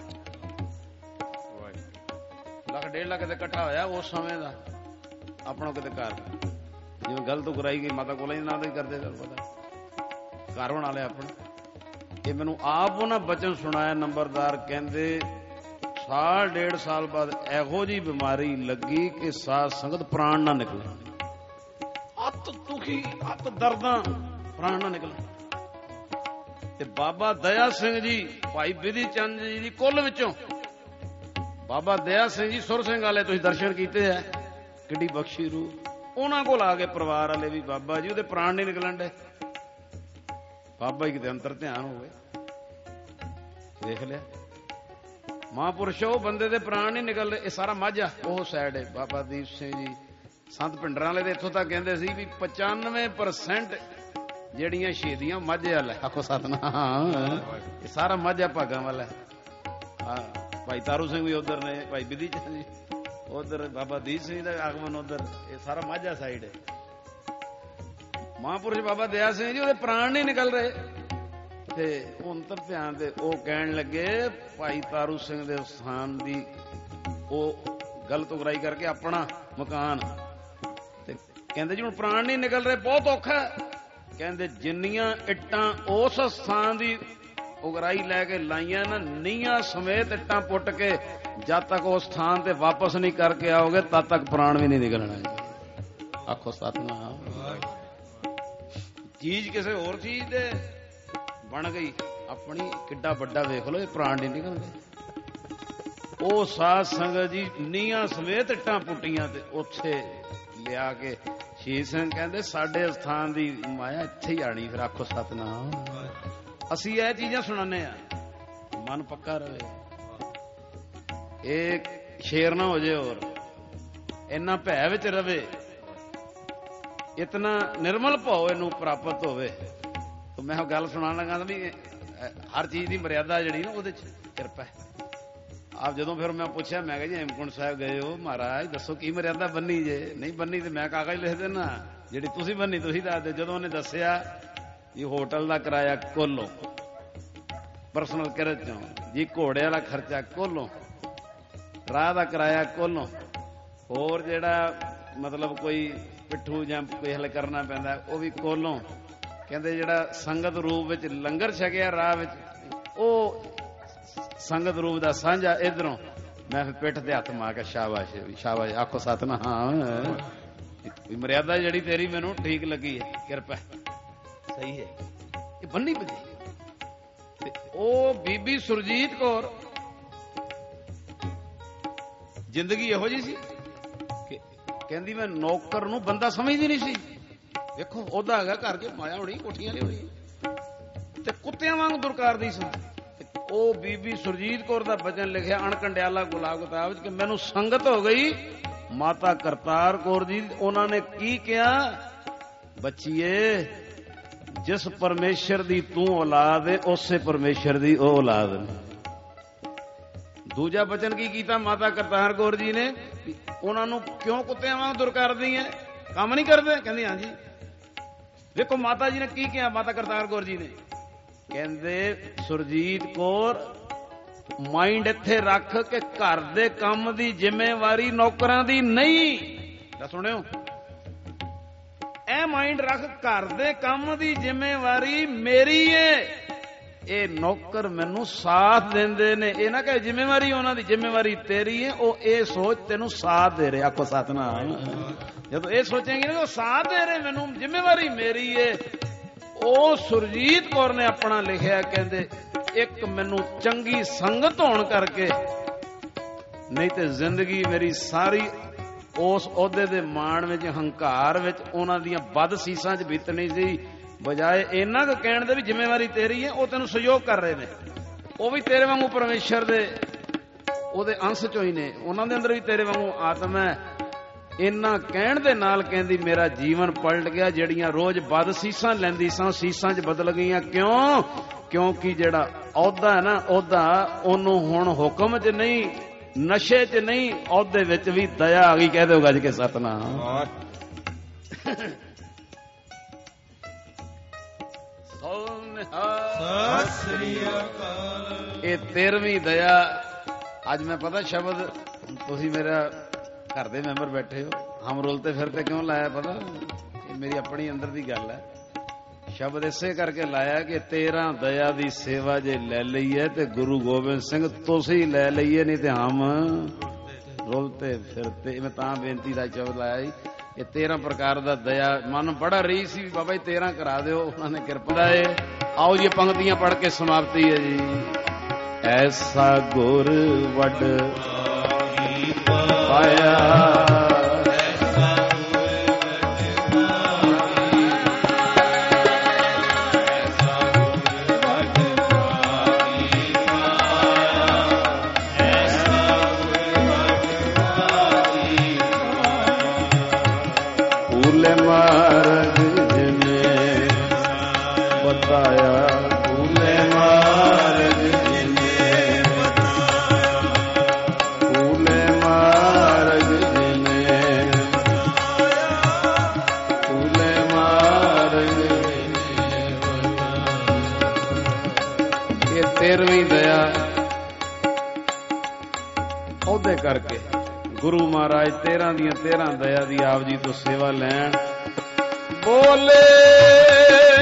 1.5 ਲੱਖ ਤੇ ਇਕੱਠਾ ਹੋਇਆ ਉਸ ਸਮੇਂ ਦਾ, ਆਪਣਾ ਕਿਤੇ ਘਰ, ਜਿਵੇਂ ਗਲਤ ਉਗਰਾਈ ਗਈ ਮਾਤਾ ਕੋਲ ਹੀ ਨਾ ਦੇ ਕਰਦੇ, ਤੁਹਾਨੂੰ ਪਤਾ, ਘਰ ਬਣਾ ਲਿਆ ਆਪਣਾ। ਇਹ ਮੈਨੂੰ ਆਪ ਉਹਨਾਂ ਬਚਨ ਸੁਣਾਇਆ ਨੰਬਰਦਾਰ। ਕਹਿੰਦੇ 1.5 ਸਾਲ ਬਾਅਦ ਇਹੋ ਜਿਹੀ ਬਿਮਾਰੀ ਲੱਗੀ ਕਿ ਸਾਧ ਸੰਗਤ ਪ੍ਰਾਣ ਨਾ ਨਿਕਲੇ, ਅੱਤ ਦੁਖੀ, ਅੱਤ ਦਰਦਾਂ, ਪ੍ਰਾਣ ਨਾ ਨਿਕਲੇ। ਤੇ ਬਾਬਾ ਦਇਆ ਸਿੰਘ ਜੀ, ਭਾਈ ਬਿਧੀ ਚੰਦ ਜੀ ਦੀ ਕੁੱਲ ਵਿੱਚੋਂ ਬਾਬਾ ਦਇਆ ਸਿੰਘ ਜੀ ਸੁਰ ਸਿੰਘ ਵਾਲੇ ਤੁਸੀਂ ਦਰਸ਼ਨ ਕੀਤੇ ਐ, ਕਿੱਡੀ ਬਖਸ਼ੀ ਰੂਹ। ਉਹਨਾਂ ਕੋਲ ਆ ਕੇ ਪਰਿਵਾਰ ਵਾਲੇ ਵੀ, ਬਾਬਾ ਜੀ ਉਹਦੇ ਪ੍ਰਾਣ ਨਹੀਂ ਨਿਕਲਣ ਡੇ। ਬਾਬਾ ਜੀ ਕਿਤੇ ਅੰਤਰ ਧਿਆਨ ਹੋਵੇ, ਦੇਖ ਲਿਆ ਮਹਾਂਪੁਰਸ਼, ਉਹ ਬੰਦੇ ਦੇ ਪ੍ਰਾਣ ਨਹੀਂ ਨਿਕਲਦੇ। ਇਹ ਸਾਰਾ ਮਾਝਾ ਉਹ ਸਾਈਡ ਹੈ। ਬਾਬਾ ਦੀਪ ਸਿੰਘ ਜੀ ਸੰਤ ਭਿੰਡਰਾਂ ਵਾਲੇ ਦੇ ਇੱਥੋਂ ਤੱਕ ਕਹਿੰਦੇ ਸੀ ਵੀ 95% ਜਿਹੜੀਆਂ ਸ਼ਹੀਦੀਆਂ ਮਾਝੇ ਵਾਲਾ। ਆਖੋ ਸਤਨਾਮ। ਇਹ ਸਾਰਾ ਮਾਝਾ ਭਾਗਾਂ ਵਾਲਾ। ਭਾਈ ਤਾਰੂ ਸਿੰਘ ਵੀ ਉਧਰ ਨੇ, ਭਾਈ ਬਿਧੀ ਚੰਦ ਜੀ ਉਧਰ, ਬਾਬਾ ਦੀਪ ਸਿੰਘ ਦਾ ਆਗਮਨ ਉਧਰ, ਇਹ ਸਾਰਾ ਮਾਝਾ ਸਾਈਡ ਹੈ। ਮਹਾਂਪੁਰਸ਼ ਬਾਬਾ ਦਇਆ ਸਿੰਘ ਜੀ, ਉਹਦੇ ਪ੍ਰਾਣ ਨਹੀਂ ਨਿਕਲ ਰਹੇ, ਤੇ ਉਹ ਅੰਤਰ ਧਿਆਨ ਦੇ ਉਹ ਕਹਿਣ ਲੱਗੇ ਭਾਈ ਤਾਰੂ ਸਿੰਘ ਦੇ ਸਥਾਨ ਦੀ ਉਹ ਗਲਤ ਉਗਰਾਈ ਕਰਕੇ ਆਪਣਾ ਮਕਾਨ, ਤੇ ਕਹਿੰਦੇ ਜੀ ਹੁਣ ਪ੍ਰਾਣ ਨਹੀਂ ਨਿਕਲ ਰਹੇ, ਬਹੁਤ ਔਖਾ। ਕਹਿੰਦੇ ਜਿੰਨੀਆਂ ਇੱਟਾਂ ਉਸ ਸਥਾਨ ਦੀ ਉਗਰਾਈ ਲੈ ਕੇ ਲਾਈਆਂ ਨਾ, ਨੀਆਂ ਸਮੇਤ ਇੱਟਾਂ ਪੁੱਟ ਕੇ ਜਦ ਤੱਕ ਉਸ ਸਥਾਨ ਤੇ ਵਾਪਸ ਨਹੀਂ ਕਰਕੇ ਆਓਗੇ ਤਦ ਤੱਕ ਪ੍ਰਾਣ ਵੀ ਨਹੀਂ ਨਿਕਲਣਾ। ਆਖੋ ਸਤਨਾਮ। ਚੀਜ਼ ਕਿਸੇ ਹੋਰ ਚੀਜ਼ ਦੇ ਬਣ ਗਈ, ਆਪਣੀ ਕਿੱਡਾ ਵੱਡਾ ਵੇਖ ਲਓ, ਇਹ ਪ੍ਰਾਣ ਨਹੀਂ ਨਿਕਲਦੇ। ਉਹ ਸਾਧ ਸੰਗਤ ਜੀ ਨੀਆਂ ਸਮੇਤ ਇੱਟਾਂ ਪੁੱਟੀਆਂ ਤੇ ਉੱਥੇ ਲਿਆ ਕੇ ਸ਼ਹੀਦ ਸਿੰਘ ਕਹਿੰਦੇ ਸਾਡੇ ਸਥਾਨ ਦੀ ਮਾਇਆ ਇੱਥੇ ਹੀ ਆਣੀ। ਫਿਰ ਆਖੋ ਸਤਨਾਮ। ਅਸੀਂ ਇਹ ਚੀਜ਼ਾਂ ਸੁਣਾਉਂਦੇ ਆ, ਮਨ ਪੱਕਾ ਰਵੇ, ਇਹ ਸ਼ੇਰ ਨਾ ਹੋ ਜੇ, ਹੋਰ ਇੰਨਾ ਭੈ ਵਿੱਚ ਰਵੇ, ਇਤਨਾ ਨਿਰਮਲ ਭਾਵ ਇਹਨੂੰ ਪ੍ਰਾਪਤ ਹੋਵੇ। ਮੈਂ ਉਹ ਗੱਲ ਸੁਣਾਉਣ ਲੱਗਾ ਵੀ ਹਰ ਚੀਜ਼ ਦੀ ਮਰਿਆਦਾ ਜਿਹੜੀ ਨਾ ਉਹਦੇ ਚ ਕਿਰਪਾ ਹੈ। ਆਪ ਜਦੋਂ ਫਿਰ ਮੈਂ ਪੁੱਛਿਆ, ਮੈਂ ਕਿਹਾ ਜੀ ਹੇਮਕੁੰਟ ਸਾਹਿਬ ਗਏ ਹੋ ਮਹਾਰਾਜ, ਦੱਸੋ ਕੀ ਮਰਿਆਦਾ ਬੰਨੀ ਜੇ? ਨਹੀਂ ਬੰਨੀ ਤੇ ਮੈਂ ਕਾਗਜ਼ ਲਿਖ ਦੇਣਾ, ਜਿਹੜੀ ਤੁਸੀਂ ਬੰਨੀ ਤੁਸੀਂ ਦੱਸ ਦਿਓ। ਜਦੋਂ ਉਹਨੇ ਦੱਸਿਆ ਜੀ ਹੋਟਲ ਦਾ ਕਿਰਾਇਆ ਕੋਲੋਂ, ਪਰਸਨਲ ਕਿਰਤ ਚੋਂ ਜੀ, ਘੋੜੇ ਵਾਲਾ ਖਰਚਾ ਕੋਲੋਂ, ਰਾਹ ਦਾ ਕਿਰਾਇਆ ਕੋਲੋਂ, ਹੋਰ ਜਿਹੜਾ ਮਤਲਬ ਕੋਈ ਪਿੱਠੂ ਜਾਂ ਕੋਈ ਹਲ ਕਰਨਾ ਪੈਂਦਾ ਉਹ ਵੀ ਕੋਲੋਂ। ਕਹਿੰਦੇ ਜਿਹੜਾ ਸੰਗਤ ਰੂਪ ਵਿੱਚ ਲੰਗਰ ਛਕਿਆ ਰਾਹ ਵਿੱਚ, ਉਹ ਸੰਗਤ ਰੂਪ ਦਾ ਸਾਂਝਾ ਇਧਰੋਂ। ਮੈਂ ਫਿਰ ਪਿੱਠ ਤੇ ਹੱਥ ਮਾਰ ਕੇ ਸ਼ਾਬਾਸ਼ ਸ਼ਾਬਾਸ਼। ਆਖੋ ਸਤਨਾਮ। ਮਰਿਆਦਾ ਜਿਹੜੀ ਤੇਰੀ ਮੈਨੂੰ ਠੀਕ ਲੱਗੀ ਹੈ, ਕਿਰਪਾ ਸਹੀ ਹੈ, ਇਹ ਬੰਨੀ ਬਜੀ। ਤੇ ਉਹ ਬੀਬੀ ਸੁਰਜੀਤ ਕੌਰ ਜ਼ਿੰਦਗੀ ਇਹੋ ਜਿਹੀ ਸੀ ਕਿ ਕਹਿੰਦੀ ਮੈਂ ਨੌਕਰ ਨੂੰ ਬੰਦਾ ਸਮਝਦੀ ਨਹੀਂ ਸੀ। ਵੇਖੋ ਉਹਦਾ ਹੈਗਾ ਘਰ 'ਚ ਮਾਇਆ ਹੋਣੀ, ਕੋਠੀਆਂ ਨਹੀਂ ਹੋਣੀ, ਤੇ ਕੁੱਤਿਆਂ ਵਾਂਗ ਦੁਰਕਾਰਦੀ ਸਾਂ। ਉਹ ਬੀਬੀ ਸੁਰਜੀਤ ਕੌਰ ਦਾ ਬਚਨ ਲਿਖਿਆ ਅਣਕੰਡਿਆਲਾ ਗੁਲਾਬ ਕਿਤਾਬ 'ਚ ਕਿ ਮੈਨੂੰ ਸੰਗਤ ਹੋ ਗਈ ਮਾਤਾ ਕਰਤਾਰ ਕੌਰ ਜੀ। ਉਹਨਾਂ ਨੇ ਕੀ ਕਿਹਾ, ਬੱਚੀਏ ਜਿਸ ਪਰਮੇਸ਼ਰ ਦੀ ਤੂੰ ਔਲਾਦ ਹੈ ਉਸੇ ਪਰਮੇਸ਼ਰ ਦੀ ਉਹ ਔਲਾਦ ਹੈ। ਦੂਜਾ ਬਚਨ ਕੀ ਕੀਤਾ ਮਾਤਾ ਕਰਤਾਰ ਕੌਰ ਜੀ ਨੇ, ਉਹਨਾਂ ਨੂੰ ਕਿਉਂ ਕੁੱਤਿਆਂ ਵਾਂਗ ਦੁਰਕਾਰਦੀ ਹੈ, ਕੰਮ ਨਹੀਂ ਕਰਦੇ? ਕਹਿੰਦੀ ਹਾਂਜੀ। ਵੇਖੋ ਮਾਤਾ ਜੀ ਨੇ ਕੀ ਕਿਹਾ, ਮਾਤਾ ਕਰਤਾਰ ਕੌਰ ਜੀ ਨੇ ਕਹਿੰਦੇ ਸੁਰਜੀਤ ਕੌਰ ਮਾਈਂਡ ਇੱਥੇ ਰੱਖ ਕਿ ਘਰ ਦੇ ਕੰਮ ਦੀ ਜ਼ਿੰਮੇਵਾਰੀ ਨੌਕਰਾਂ ਦੀ ਨਹੀਂ। ਤਾਂ ਸੁਣਿਓ, ਇਹ ਮਾਈਂਡ ਰੱਖ, ਘਰ ਦੇ ਕੰਮ ਦੀ ਜ਼ਿੰਮੇਵਾਰੀ ਮੇਰੀ ਏ, ਇਹ ਨੌਕਰ ਮੈਨੂੰ ਸਾਥ ਦਿੰਦੇ ਨੇ। ਇਹ ਨਾ ਕਹੇ ਜ਼ਿੰਮੇਵਾਰੀ ਉਹਨਾਂ ਦੀ, ਜ਼ਿੰਮੇਵਾਰੀ ਤੇਰੀ ਏ। ਉਹ ਇਹ ਸੋਚ ਤੈਨੂੰ ਸਾਥ ਦੇ ਰਿਹਾ। ਆਖੋ ਸਤਨਾਮ। ਜਦੋਂ ਇਹ ਸੋਚੇਂਗੇ ਨਾ ਉਹ ਸਾਥ ਦੇ ਰਹੇ ਮੈਨੂੰ, ਜ਼ਿੰਮੇਵਾਰੀ ਮੇਰੀ ਏ। ਉਹ ਸੁਰਜੀਤ ਕੌਰ ਨੇ ਆਪਣਾ ਲਿਖਿਆ, ਕਹਿੰਦੇ ਇੱਕ ਮੈਨੂੰ ਚੰਗੀ ਸੰਗਤ ਹੋਣ ਕਰਕੇ, ਨਹੀਂ ਤੇ ਜ਼ਿੰਦਗੀ ਮੇਰੀ ਸਾਰੀ ਉਸ ਅਹੁਦੇ ਦੇ ਮਾਣ ਵਿੱਚ, ਹੰਕਾਰ ਵਿੱਚ, ਉਹਨਾਂ ਦੀਆਂ ਬਦ ਸੀਸਾਂ 'ਚ ਬੀਤਣੀ ਸੀ। ਬਜਾਏ ਇਹਨਾਂ ਕੁ ਕਹਿਣ ਦੇ ਵੀ ਜ਼ਿੰਮੇਵਾਰੀ ਤੇਰੀ ਹੈ, ਉਹ ਤੈਨੂੰ ਸਹਿਯੋਗ ਕਰ ਰਹੇ ਨੇ, ਉਹ ਵੀ ਤੇਰੇ ਵਾਂਗੂ ਪਰਮੇਸ਼ਰ ਦੇ ਉਹਦੇ ਅੰਸ਼ ਚੋਂ ਹੀ ਨੇ, ਉਹਨਾਂ ਦੇ ਅੰਦਰ ਵੀ ਤੇਰੇ ਵਾਂਗੂ ਆਤਮ ਹੈ। ਇੰਨਾ ਕਹਿਣ ਦੇ ਨਾਲ ਕਹਿੰਦੀ ਮੇਰਾ ਜੀਵਨ ਪਲਟ ਗਿਆ। ਜਿਹੜੀਆਂ ਰੋਜ਼ ਬਦ ਸੀਸਾਂ ਲੈਂਦੀ ਸਾਂ, ਸੀਸਾਂ 'ਚ ਬਦਲ ਗਈਆਂ। ਕਿਉਂ? ਕਿਉਂਕਿ ਜਿਹੜਾ ਅਹੁਦਾ ਹੈ ਨਾ, ਅਹੁਦਾ ਉਹਨੂੰ ਹੁਣ ਹੁਕਮ 'ਚ ਨਹੀਂ, ਨਸ਼ੇ 'ਚ ਨਹੀਂ, ਅਹੁਦੇ ਵਿੱਚ ਵੀ ਦਇਆ ਆ ਗਈ। ਕਹਿ ਦਿਓ ਗੱਜ ਕੇ ਸਤਨਾਮ। ਸਤਿ ਸ੍ਰੀ ਅਕਾਲ। ਇਹ 13ਵੀਂ ਦਇਆ। ਅੱਜ ਮੈਂ ਪਤਾ ਸ਼ਬਦ, ਤੁਸੀਂ ਮੇਰਾ ਘਰ ਦੇ ਮੈਂਬਰ ਬੈਠੇ ਹੋ, ਹਮ ਰੁਲਤੇ ਫਿਰਤੇ ਕਿਉਂ ਲਾਇਆ ਪਤਾ? ਇਹ ਮੇਰੀ ਆਪਣੀ ਅੰਦਰ ਦੀ ਗੱਲ ਹੈ। ਸ਼ਬਦ ਇਸੇ ਕਰਕੇ ਲਾਇਆ ਕਿ 13 ਦਇਆ ਦੀ ਸੇਵਾ ਜੇ ਲੈ ਲਈਏ ਤੇ ਗੁਰੂ ਗੋਬਿੰਦ ਸਿੰਘ ਤੁਸੀਂ ਲੈ ਲਈਏ, ਨਹੀਂ ਤੇ ਹਮ ਰੁਲਤੇ ਫਿਰਤੇ। ਮੈਂ ਤਾਂ ਬੇਨਤੀ ਦਾ ਸ਼ਬਦ ਲਾਇਆ ਜੀ। ਇਹ 13 ਪ੍ਰਕਾਰ ਦਾ ਦਇਆ ਮਨ ਬੜਾ ਰਹੀ ਸੀ, ਬਾਬਾ ਜੀ 13 ਕਰਾ ਦਿਓ, ਉਹਨਾਂ ਨੇ ਕਿਰਪਾ ਹੈ। ਆਓ ਜੀ ਪੰਕਤੀਆਂ ਪੜ੍ਹ ਕੇ ਸਮਾਪਤੀ ਹੈ ਜੀ। ਐਸਾ ਗੁਰ ਵੱਡ ਪਾਇਆ, ਭੂਲੇ ਮਾਰਗ ਜਿਨੇ ਬਤਾਇਆ, ਭੂਲੇ ਮਾਰਗ ਜਿਨੇ ਭੂਲੇ ਮਾਰਗ ਜਿਨੇ ਭੂਲੇ ਮਾਰਗ ਜਿਨੇ। ਇਹ 13ਵੀਂ ਦਇਆ ਉਹਦੇ ਕਰਕੇ ਗੁਰੂ ਮਹਾਰਾਜ 13 ਦੀਆਂ 13 ਦਇਆ ਦੀ ਆਪ ਜੀ ਤੋਂ ਸੇਵਾ ਲੈਣ। ਬੋਲੇ